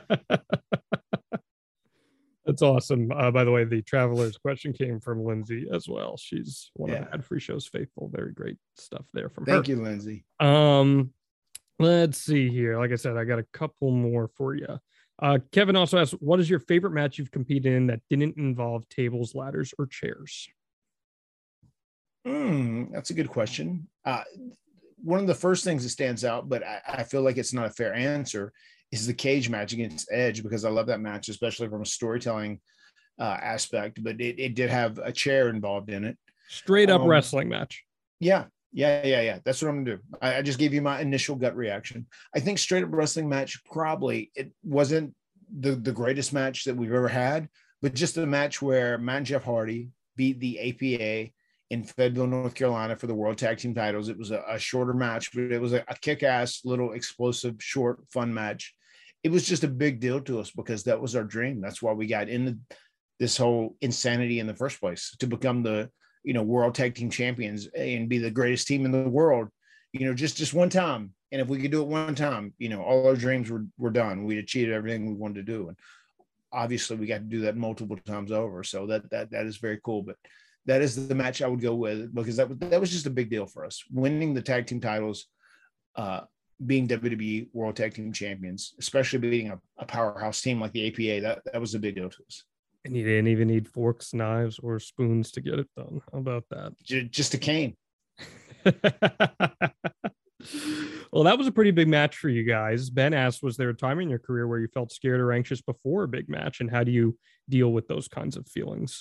That's awesome. By the way, the Traveler's question came from Lindsay as well. She's one of the Ad Free Show's faithful. Very great stuff there from her. Thank you, Lindsay. Let's see here. Like I said, I got a couple more for you. Kevin also asked, what is your favorite match you've competed in that didn't involve tables, ladders, or chairs? That's a good question. One of the first things that stands out, but I feel like it's not a fair answer, is the cage match against Edge, because I love that match, especially from a storytelling aspect, but it did have a chair involved in it. Straight up wrestling match. Yeah. That's what I'm gonna do. I just gave you my initial gut reaction. I think straight up wrestling match, probably it wasn't the greatest match that we've ever had, but just a match where Matt and Jeff Hardy beat the APA in Fayetteville, North Carolina for the World Tag Team titles. It was a shorter match, but it was a kick-ass, little explosive, short, fun match. It was just a big deal to us because that was our dream. That's why we got into this whole insanity in the first place, to become the, World Tag Team champions and be the greatest team in the world, just one time. And if we could do it one time, all our dreams were done. We'd achieved everything we wanted to do. And obviously we got to do that multiple times over. So that is very cool. But that is the match I would go with, because that was just a big deal for us. Winning the tag team titles, being WWE World Tag Team champions, especially beating a powerhouse team like the APA, that was a big deal to us. And you didn't even need forks, knives, or spoons to get it done. How about that? Just a cane. Well, that was a pretty big match for you guys. Ben asked, was there a time in your career where you felt scared or anxious before a big match? And how do you deal with those kinds of feelings?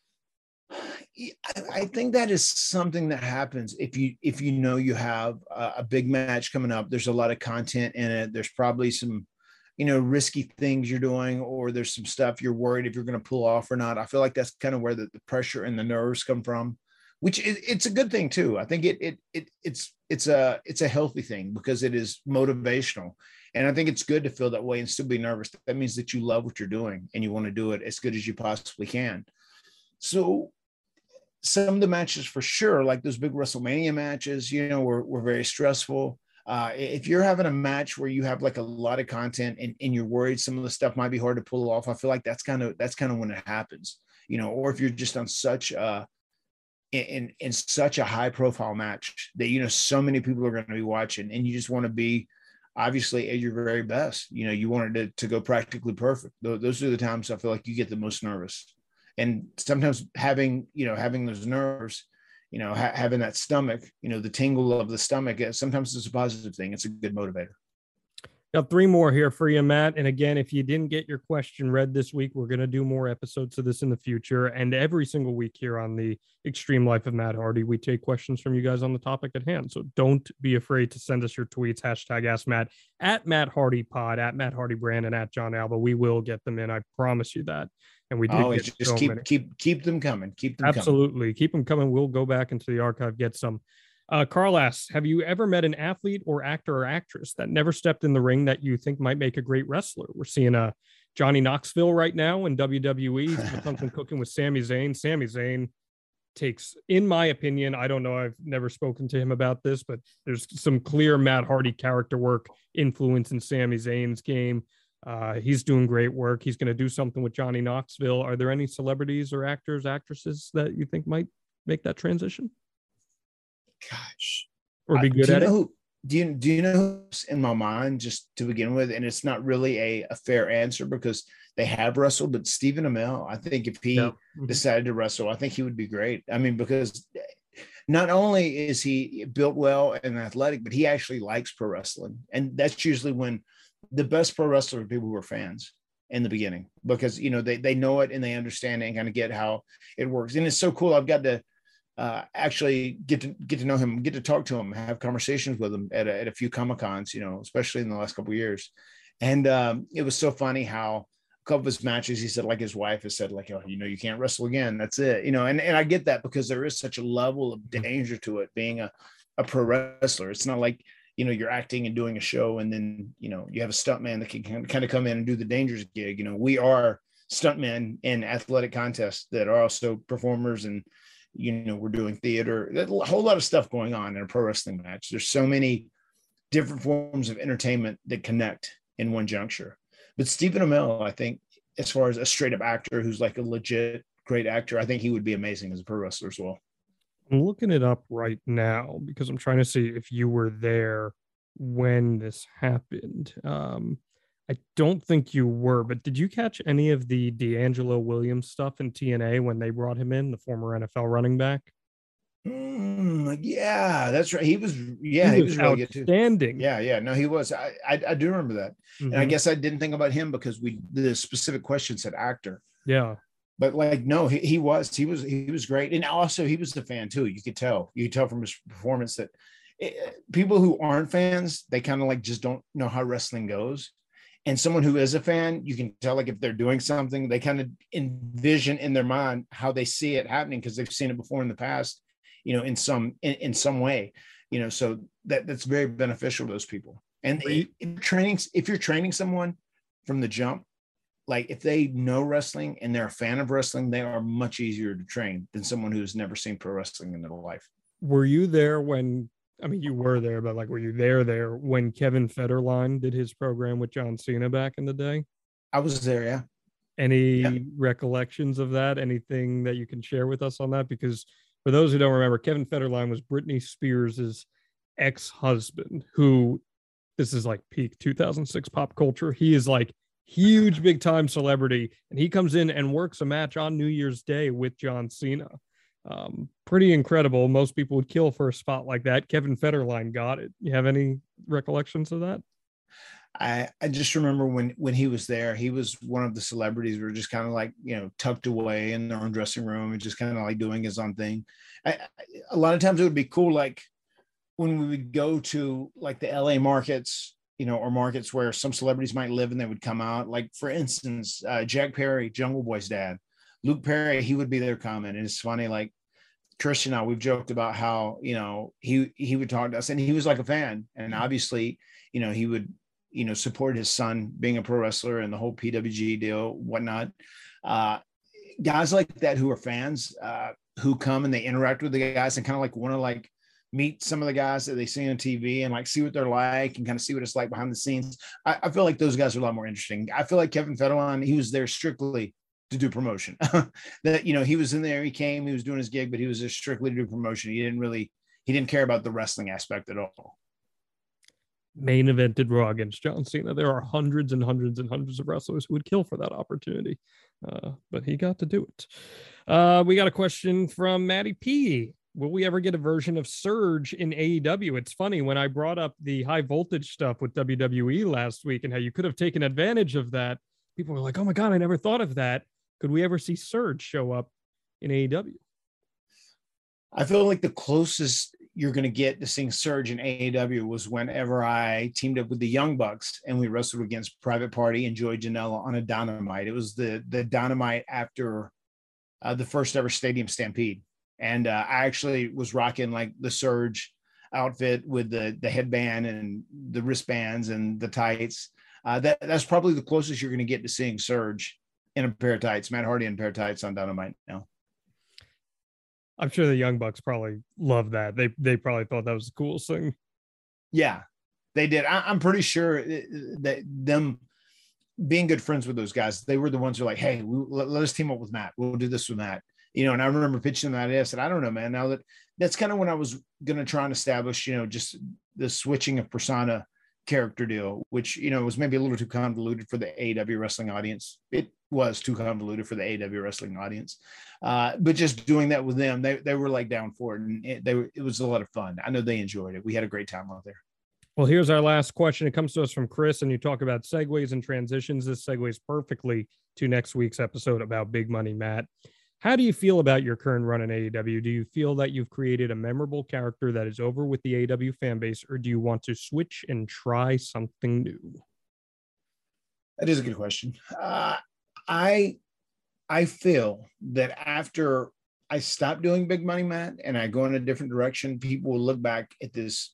I think that is something that happens if you know you have a big match coming up. There's a lot of content in it. There's probably some, risky things you're doing, or there's some stuff you're worried if you're going to pull off or not. I feel like that's kind of where the pressure and the nerves come from, which it's a good thing too. I think it's a healthy thing because it is motivational. And I think it's good to feel that way and still be nervous. That means that you love what you're doing and you want to do it as good as you possibly can. So some of the matches for sure, like those big WrestleMania matches, were very stressful. If you're having a match where you have like a lot of content and you're worried some of the stuff might be hard to pull off, I feel like that's kind of when it happens, or if you're just on such in such a high profile match that, so many people are going to be watching and you just want to be obviously at your very best, you wanted it to go practically perfect. Those are the times I feel like you get the most nervous. And sometimes having those nerves, having that stomach, the tingle of the stomach, sometimes it's a positive thing. It's a good motivator. Got 3 more here for you, Matt. And again, if you didn't get your question read this week, we're going to do more episodes of this in the future. And every single week here on the Extreme Life of Matt Hardy, we take questions from you guys on the topic at hand. So don't be afraid to send us your tweets, #AskMatt, at Matt Hardy Pod, at Matt Hardy Brand, and at John Alba. We will get them in. I promise you that. And we did just keep them coming. Absolutely. Keep them coming. We'll go back into the archive, get some. Carl asks, have you ever met an athlete or actor or actress that never stepped in the ring that you think might make a great wrestler? We're seeing Johnny Knoxville right now in WWE. He's got something cooking with Sami Zayn. Sami Zayn takes, in my opinion, I don't know, I've never spoken to him about this, but there's some clear Matt Hardy character work influence in Sami Zayn's game. He's doing great work. He's going to do something with Johnny Knoxville. Are there any celebrities or actors, actresses that you think might make that transition? Gosh, or be good at it? Do you know who's in my mind just to begin with? And it's not really a fair answer because they have wrestled, but Stephen Amell, I think if he decided to wrestle, I think he would be great. I mean, because not only is he built well and athletic, but he actually likes pro wrestling. And that's usually when the best pro wrestlers are people who are fans in the beginning, because, they know it and they understand it and kind of get how it works. And it's so cool. I've got to actually get to know him, get to talk to him, have conversations with him at a few Comic-Cons, especially in the last couple of years. And it was so funny how a couple of his matches, he said, like his wife has said, like, oh, you can't wrestle again. That's it. And I get that because there is such a level of danger to it being a pro wrestler. It's not like, you're acting and doing a show and then, you have a stuntman that can kind of come in and do the dangerous gig. We are stuntmen in athletic contests that are also performers, and, we're doing theater. There's a whole lot of stuff going on in a pro wrestling match. There's so many different forms of entertainment that connect in one juncture. But Stephen Amell, I think, as far as a straight up actor who's like a legit great actor, I think he would be amazing as a pro wrestler as well. I'm looking it up right now because I'm trying to see if you were there when this happened. I don't think you were, but did you catch any of the D'Angelo Williams stuff in TNA when they brought him in, the former NFL running back? Yeah, that's right. He was really good too. Outstanding. Yeah. No, he was. I do remember that. Mm-hmm. And I guess I didn't think about him because the specific question said actor. Yeah. But no, he was great. And also he was a fan too. You could tell from his performance that people who aren't fans, they kind of like just don't know how wrestling goes. And someone who is a fan, you can tell like if they're doing something, they kind of envision in their mind how they see it happening because they've seen it before in the past, in some way, so that's very beneficial to those people. And if you're training someone from the jump, like if they know wrestling and they're a fan of wrestling, they are much easier to train than someone who's never seen pro wrestling in their life. Were you there when, you were there, but like, were you there when Kevin Federline did his program with John Cena back in the day? I was there. Yeah. Any recollections of that? Anything that you can share with us on that? Because for those who don't remember, Kevin Federline was Britney Spears' ex-husband, who, this is like peak 2006 pop culture. He is like huge, big time celebrity. And he comes in and works a match on New Year's Day with John Cena. Pretty incredible. Most people would kill for a spot like that. Kevin Federline got it. You have any recollections of that? I just remember when he was there, he was one of the celebrities who were just kind of like, tucked away in their own dressing room and just kind of like doing his own thing. A lot of times it would be cool, like when we would go to like the LA markets, or markets where some celebrities might live and they would come out. Like, for instance, Jack Perry, Jungle Boy's dad, Luke Perry, he would be there comment. And it's funny, like Christian and I, we've joked about how, he would talk to us and he was like a fan. And obviously, he would, support his son being a pro wrestler and the whole PWG deal, whatnot. Guys like that who are fans, who come and they interact with the guys and kind of like want to like meet some of the guys that they see on TV and like see what they're like and kind of see what it's like behind the scenes. I feel like those guys are a lot more interesting. I feel like Kevin Federline, he was there strictly to do promotion. That, he was in there, he was doing his gig, but he was just strictly to do promotion. He didn't care about the wrestling aspect at all. Main evented Raw against John Cena. There are hundreds and hundreds and hundreds of wrestlers who would kill for that opportunity, but he got to do it. We got a question from Maddie P. Will we ever get a version of Surge in AEW? It's funny, when I brought up the high voltage stuff with WWE last week and how you could have taken advantage of that, people were like, oh my God, I never thought of that. Could we ever see Surge show up in AEW? I feel like the closest you're going to get to seeing Surge in AEW was whenever I teamed up with the Young Bucks and we wrestled against Private Party and Joey Janela on a Dynamite. It was the Dynamite after the first ever Stadium Stampede. And I actually was rocking like the Surge outfit with the headband and the wristbands and the tights. That's probably the closest you're going to get to seeing Surge in a pair of tights, Matt Hardy in a pair of tights on Dynamite now. I'm sure the Young Bucks probably love that. They probably thought that was the coolest thing. Yeah, they did. I'm pretty sure that them being good friends with those guys, they were the ones who were like, hey, let us team up with Matt. We'll do this with Matt. And I remember pitching that idea. I said, I don't know, man. Now that's kind of when I was going to try and establish, just the switching of persona character deal, which, was maybe a little too convoluted for the AEW wrestling audience. It was too convoluted for the AEW wrestling audience. But just doing that with them, they were like down for it. And it was a lot of fun. I know they enjoyed it. We had a great time out there. Well, here's our last question. It comes to us from Chris, and you talk about segues and transitions. This segues perfectly to next week's episode about Big Money Matt. How do you feel about your current run in AEW? Do you feel that you've created a memorable character that is over with the AEW fan base, or do you want to switch and try something new? That is a good question. I feel that after I stop doing Big Money Matt and I go in a different direction, people will look back at this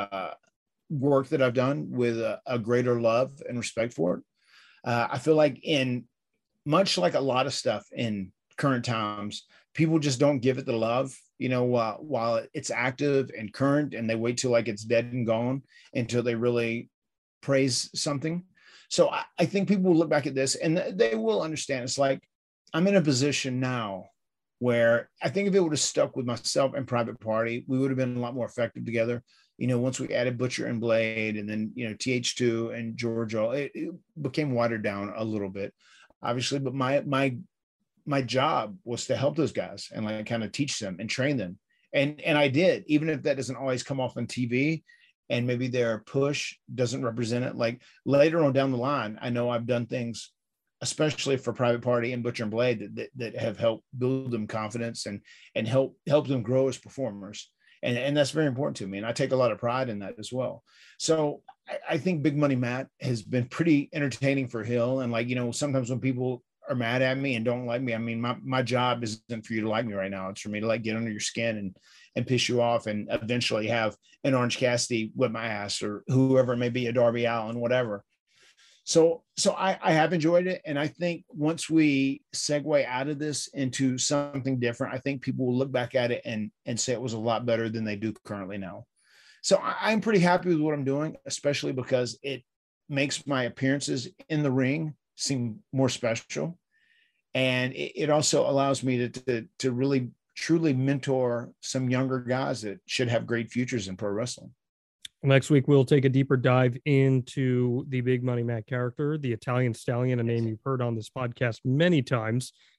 work that I've done with a greater love and respect for it. I feel like much like a lot of stuff in current times, people just don't give it the love, while it's active and current, and they wait till like it's dead and gone until they really praise something. So I think people will look back at this and they will understand. It's like, I'm in a position now where I think if it would have stuck with myself and Private Party, we would have been a lot more effective together. Once we added Butcher and Blade and then, TH2 and Giorgio, it became watered down a little bit, obviously, but my job was to help those guys and like kind of teach them and train them. And I did, even if that doesn't always come off on TV and maybe their push doesn't represent it. Like later on down the line, I know I've done things, especially for Private Party and Butcher and Blade that have helped build them confidence and help them grow as performers. And that's very important to me. And I take a lot of pride in that as well. So I think Big Money Matt has been pretty entertaining for Hill. And like, sometimes when people are mad at me and don't like me, I mean, my job isn't for you to like me right now. It's for me to like get under your skin and piss you off and eventually have an Orange Cassidy whip my ass or whoever it may be, a Darby Allin, whatever. So I have enjoyed it. And I think once we segue out of this into something different, I think people will look back at it and say it was a lot better than they do currently now. So I'm pretty happy with what I'm doing, especially because it makes my appearances in the ring seem more special. And it also allows me to really truly mentor some younger guys that should have great futures in pro wrestling. Next week, we'll take a deeper dive into the Big Money Matt character, the Italian Stallion, a name you've heard on this podcast many times.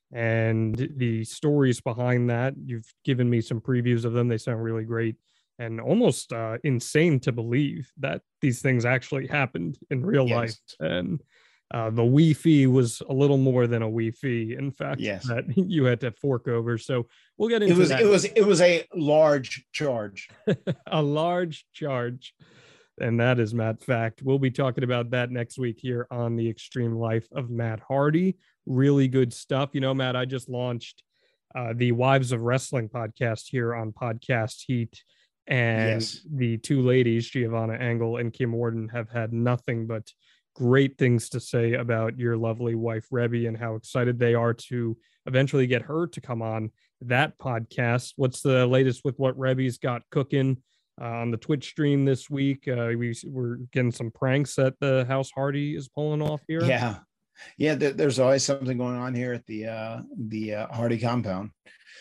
and the stories behind that. You've given me some previews of them. They sound really great and almost insane to believe that these things actually happened in real life. And the wee fee was a little more than a wee fee, in fact, that you had to fork over. So we'll get into that. It was a large charge. A large charge. And that is Matt Fact. We'll be talking about that next week here on The Extreme Life of Matt Hardy. Really good stuff. You know, Matt, I just launched the Wives of Wrestling podcast here on Podcast Heat. And the two ladies, Giovanna Engel and Kim Worden, have had nothing but great things to say about your lovely wife, Rebby, and how excited they are to eventually get her to come on that podcast. What's the latest with what Rebby's got cooking on the Twitch stream this week? We're getting some pranks that the House Hardy is pulling off here. Yeah. There's always something going on here at the Hardy compound.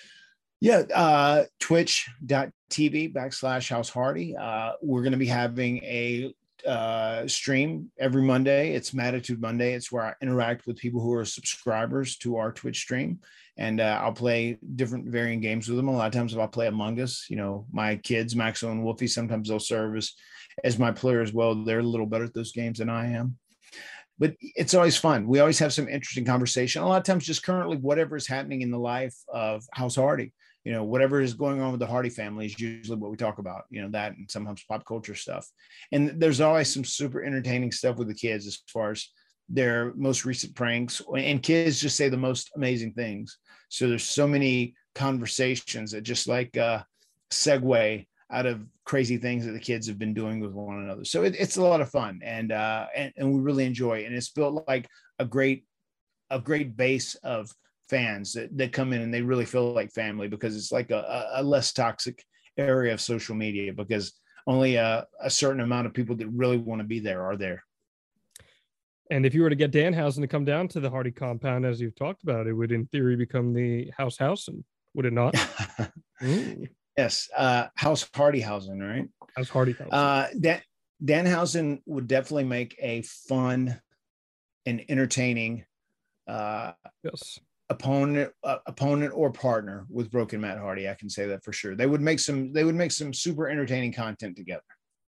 Twitch.tv/House Hardy. We're going to be having a stream every Monday. It's Mattitude Monday. It's where I interact with people who are subscribers to our Twitch stream, and I'll play different varying games with them. A lot of times I'll play Among Us. You know, my kids, Maxo and Wolfie, sometimes they'll serve as my player as well. They're a little better at those games than I am, but it's always fun. We always have some interesting conversation. A lot of times just currently whatever is happening in the life of House Hardy. You know, whatever is going on with the Hardy family is usually what we talk about, you know, that and sometimes pop culture stuff. And there's always some super entertaining stuff with the kids as far as their most recent pranks, and kids just say the most amazing things. So there's so many conversations that just like segue out of crazy things that the kids have been doing with one another. So it's a lot of fun, and we really enjoy it. And it's built like a great base of fans that come in and they really feel like family, because it's like a less toxic area of social media, because only a certain amount of people that really want to be there are there. And if you were to get Danhausen to come down to the Hardy compound, as you've talked about, it would in theory become the House, and would it not? Yes. House Hardyhausen, right? House Hardyhausen. Danhausen would definitely make a fun and entertaining opponent or partner with Broken Matt Hardy. I can say that for sure. They would make some super entertaining content together.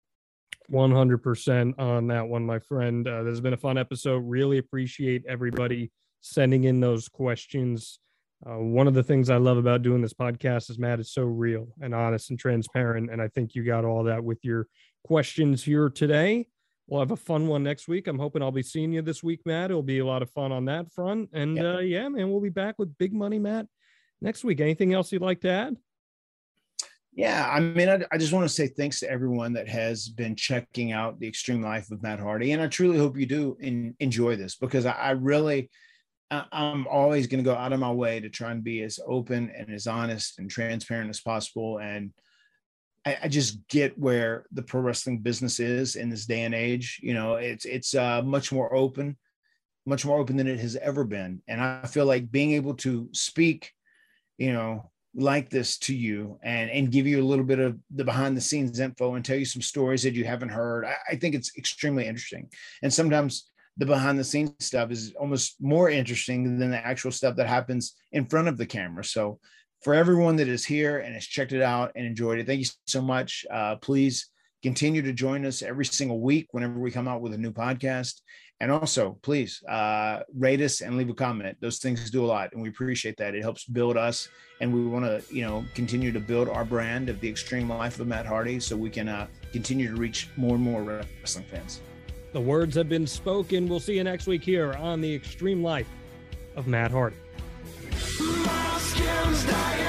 100% on that one, my friend. This has been a fun episode. Really appreciate everybody sending in those questions. One of the things I love about doing this podcast is, Matt, it's so real and honest and transparent. And I think you got all that with your questions here today. We'll have a fun one next week. I'm hoping I'll be seeing you this week, Matt. It'll be a lot of fun on that front. And man, we'll be back with Big Money Matt next week. Anything else you'd like to add? Yeah, I mean, I just want to say thanks to everyone that has been checking out The Extreme Life of Matt Hardy. And I truly hope you do enjoy this, because I'm always going to go out of my way to try and be as open and as honest and transparent as possible. And I just get where the pro wrestling business is in this day and age. You know, it's much more open than it has ever been. And I feel like being able to speak, you know, like this to you and give you a little bit of the behind the scenes info and tell you some stories that you haven't heard. I think it's extremely interesting. And sometimes the behind the scenes stuff is almost more interesting than the actual stuff that happens in front of the camera. So for everyone that is here and has checked it out and enjoyed it, thank you so much. Please continue to join us every single week whenever we come out with a new podcast. And also, please rate us and leave a comment. Those things do a lot, and we appreciate that. It helps build us, and we want to, continue to build our brand of The Extreme Life of Matt Hardy, so we can continue to reach more and more wrestling fans. The words have been spoken. We'll see you next week here on The Extreme Life of Matt Hardy.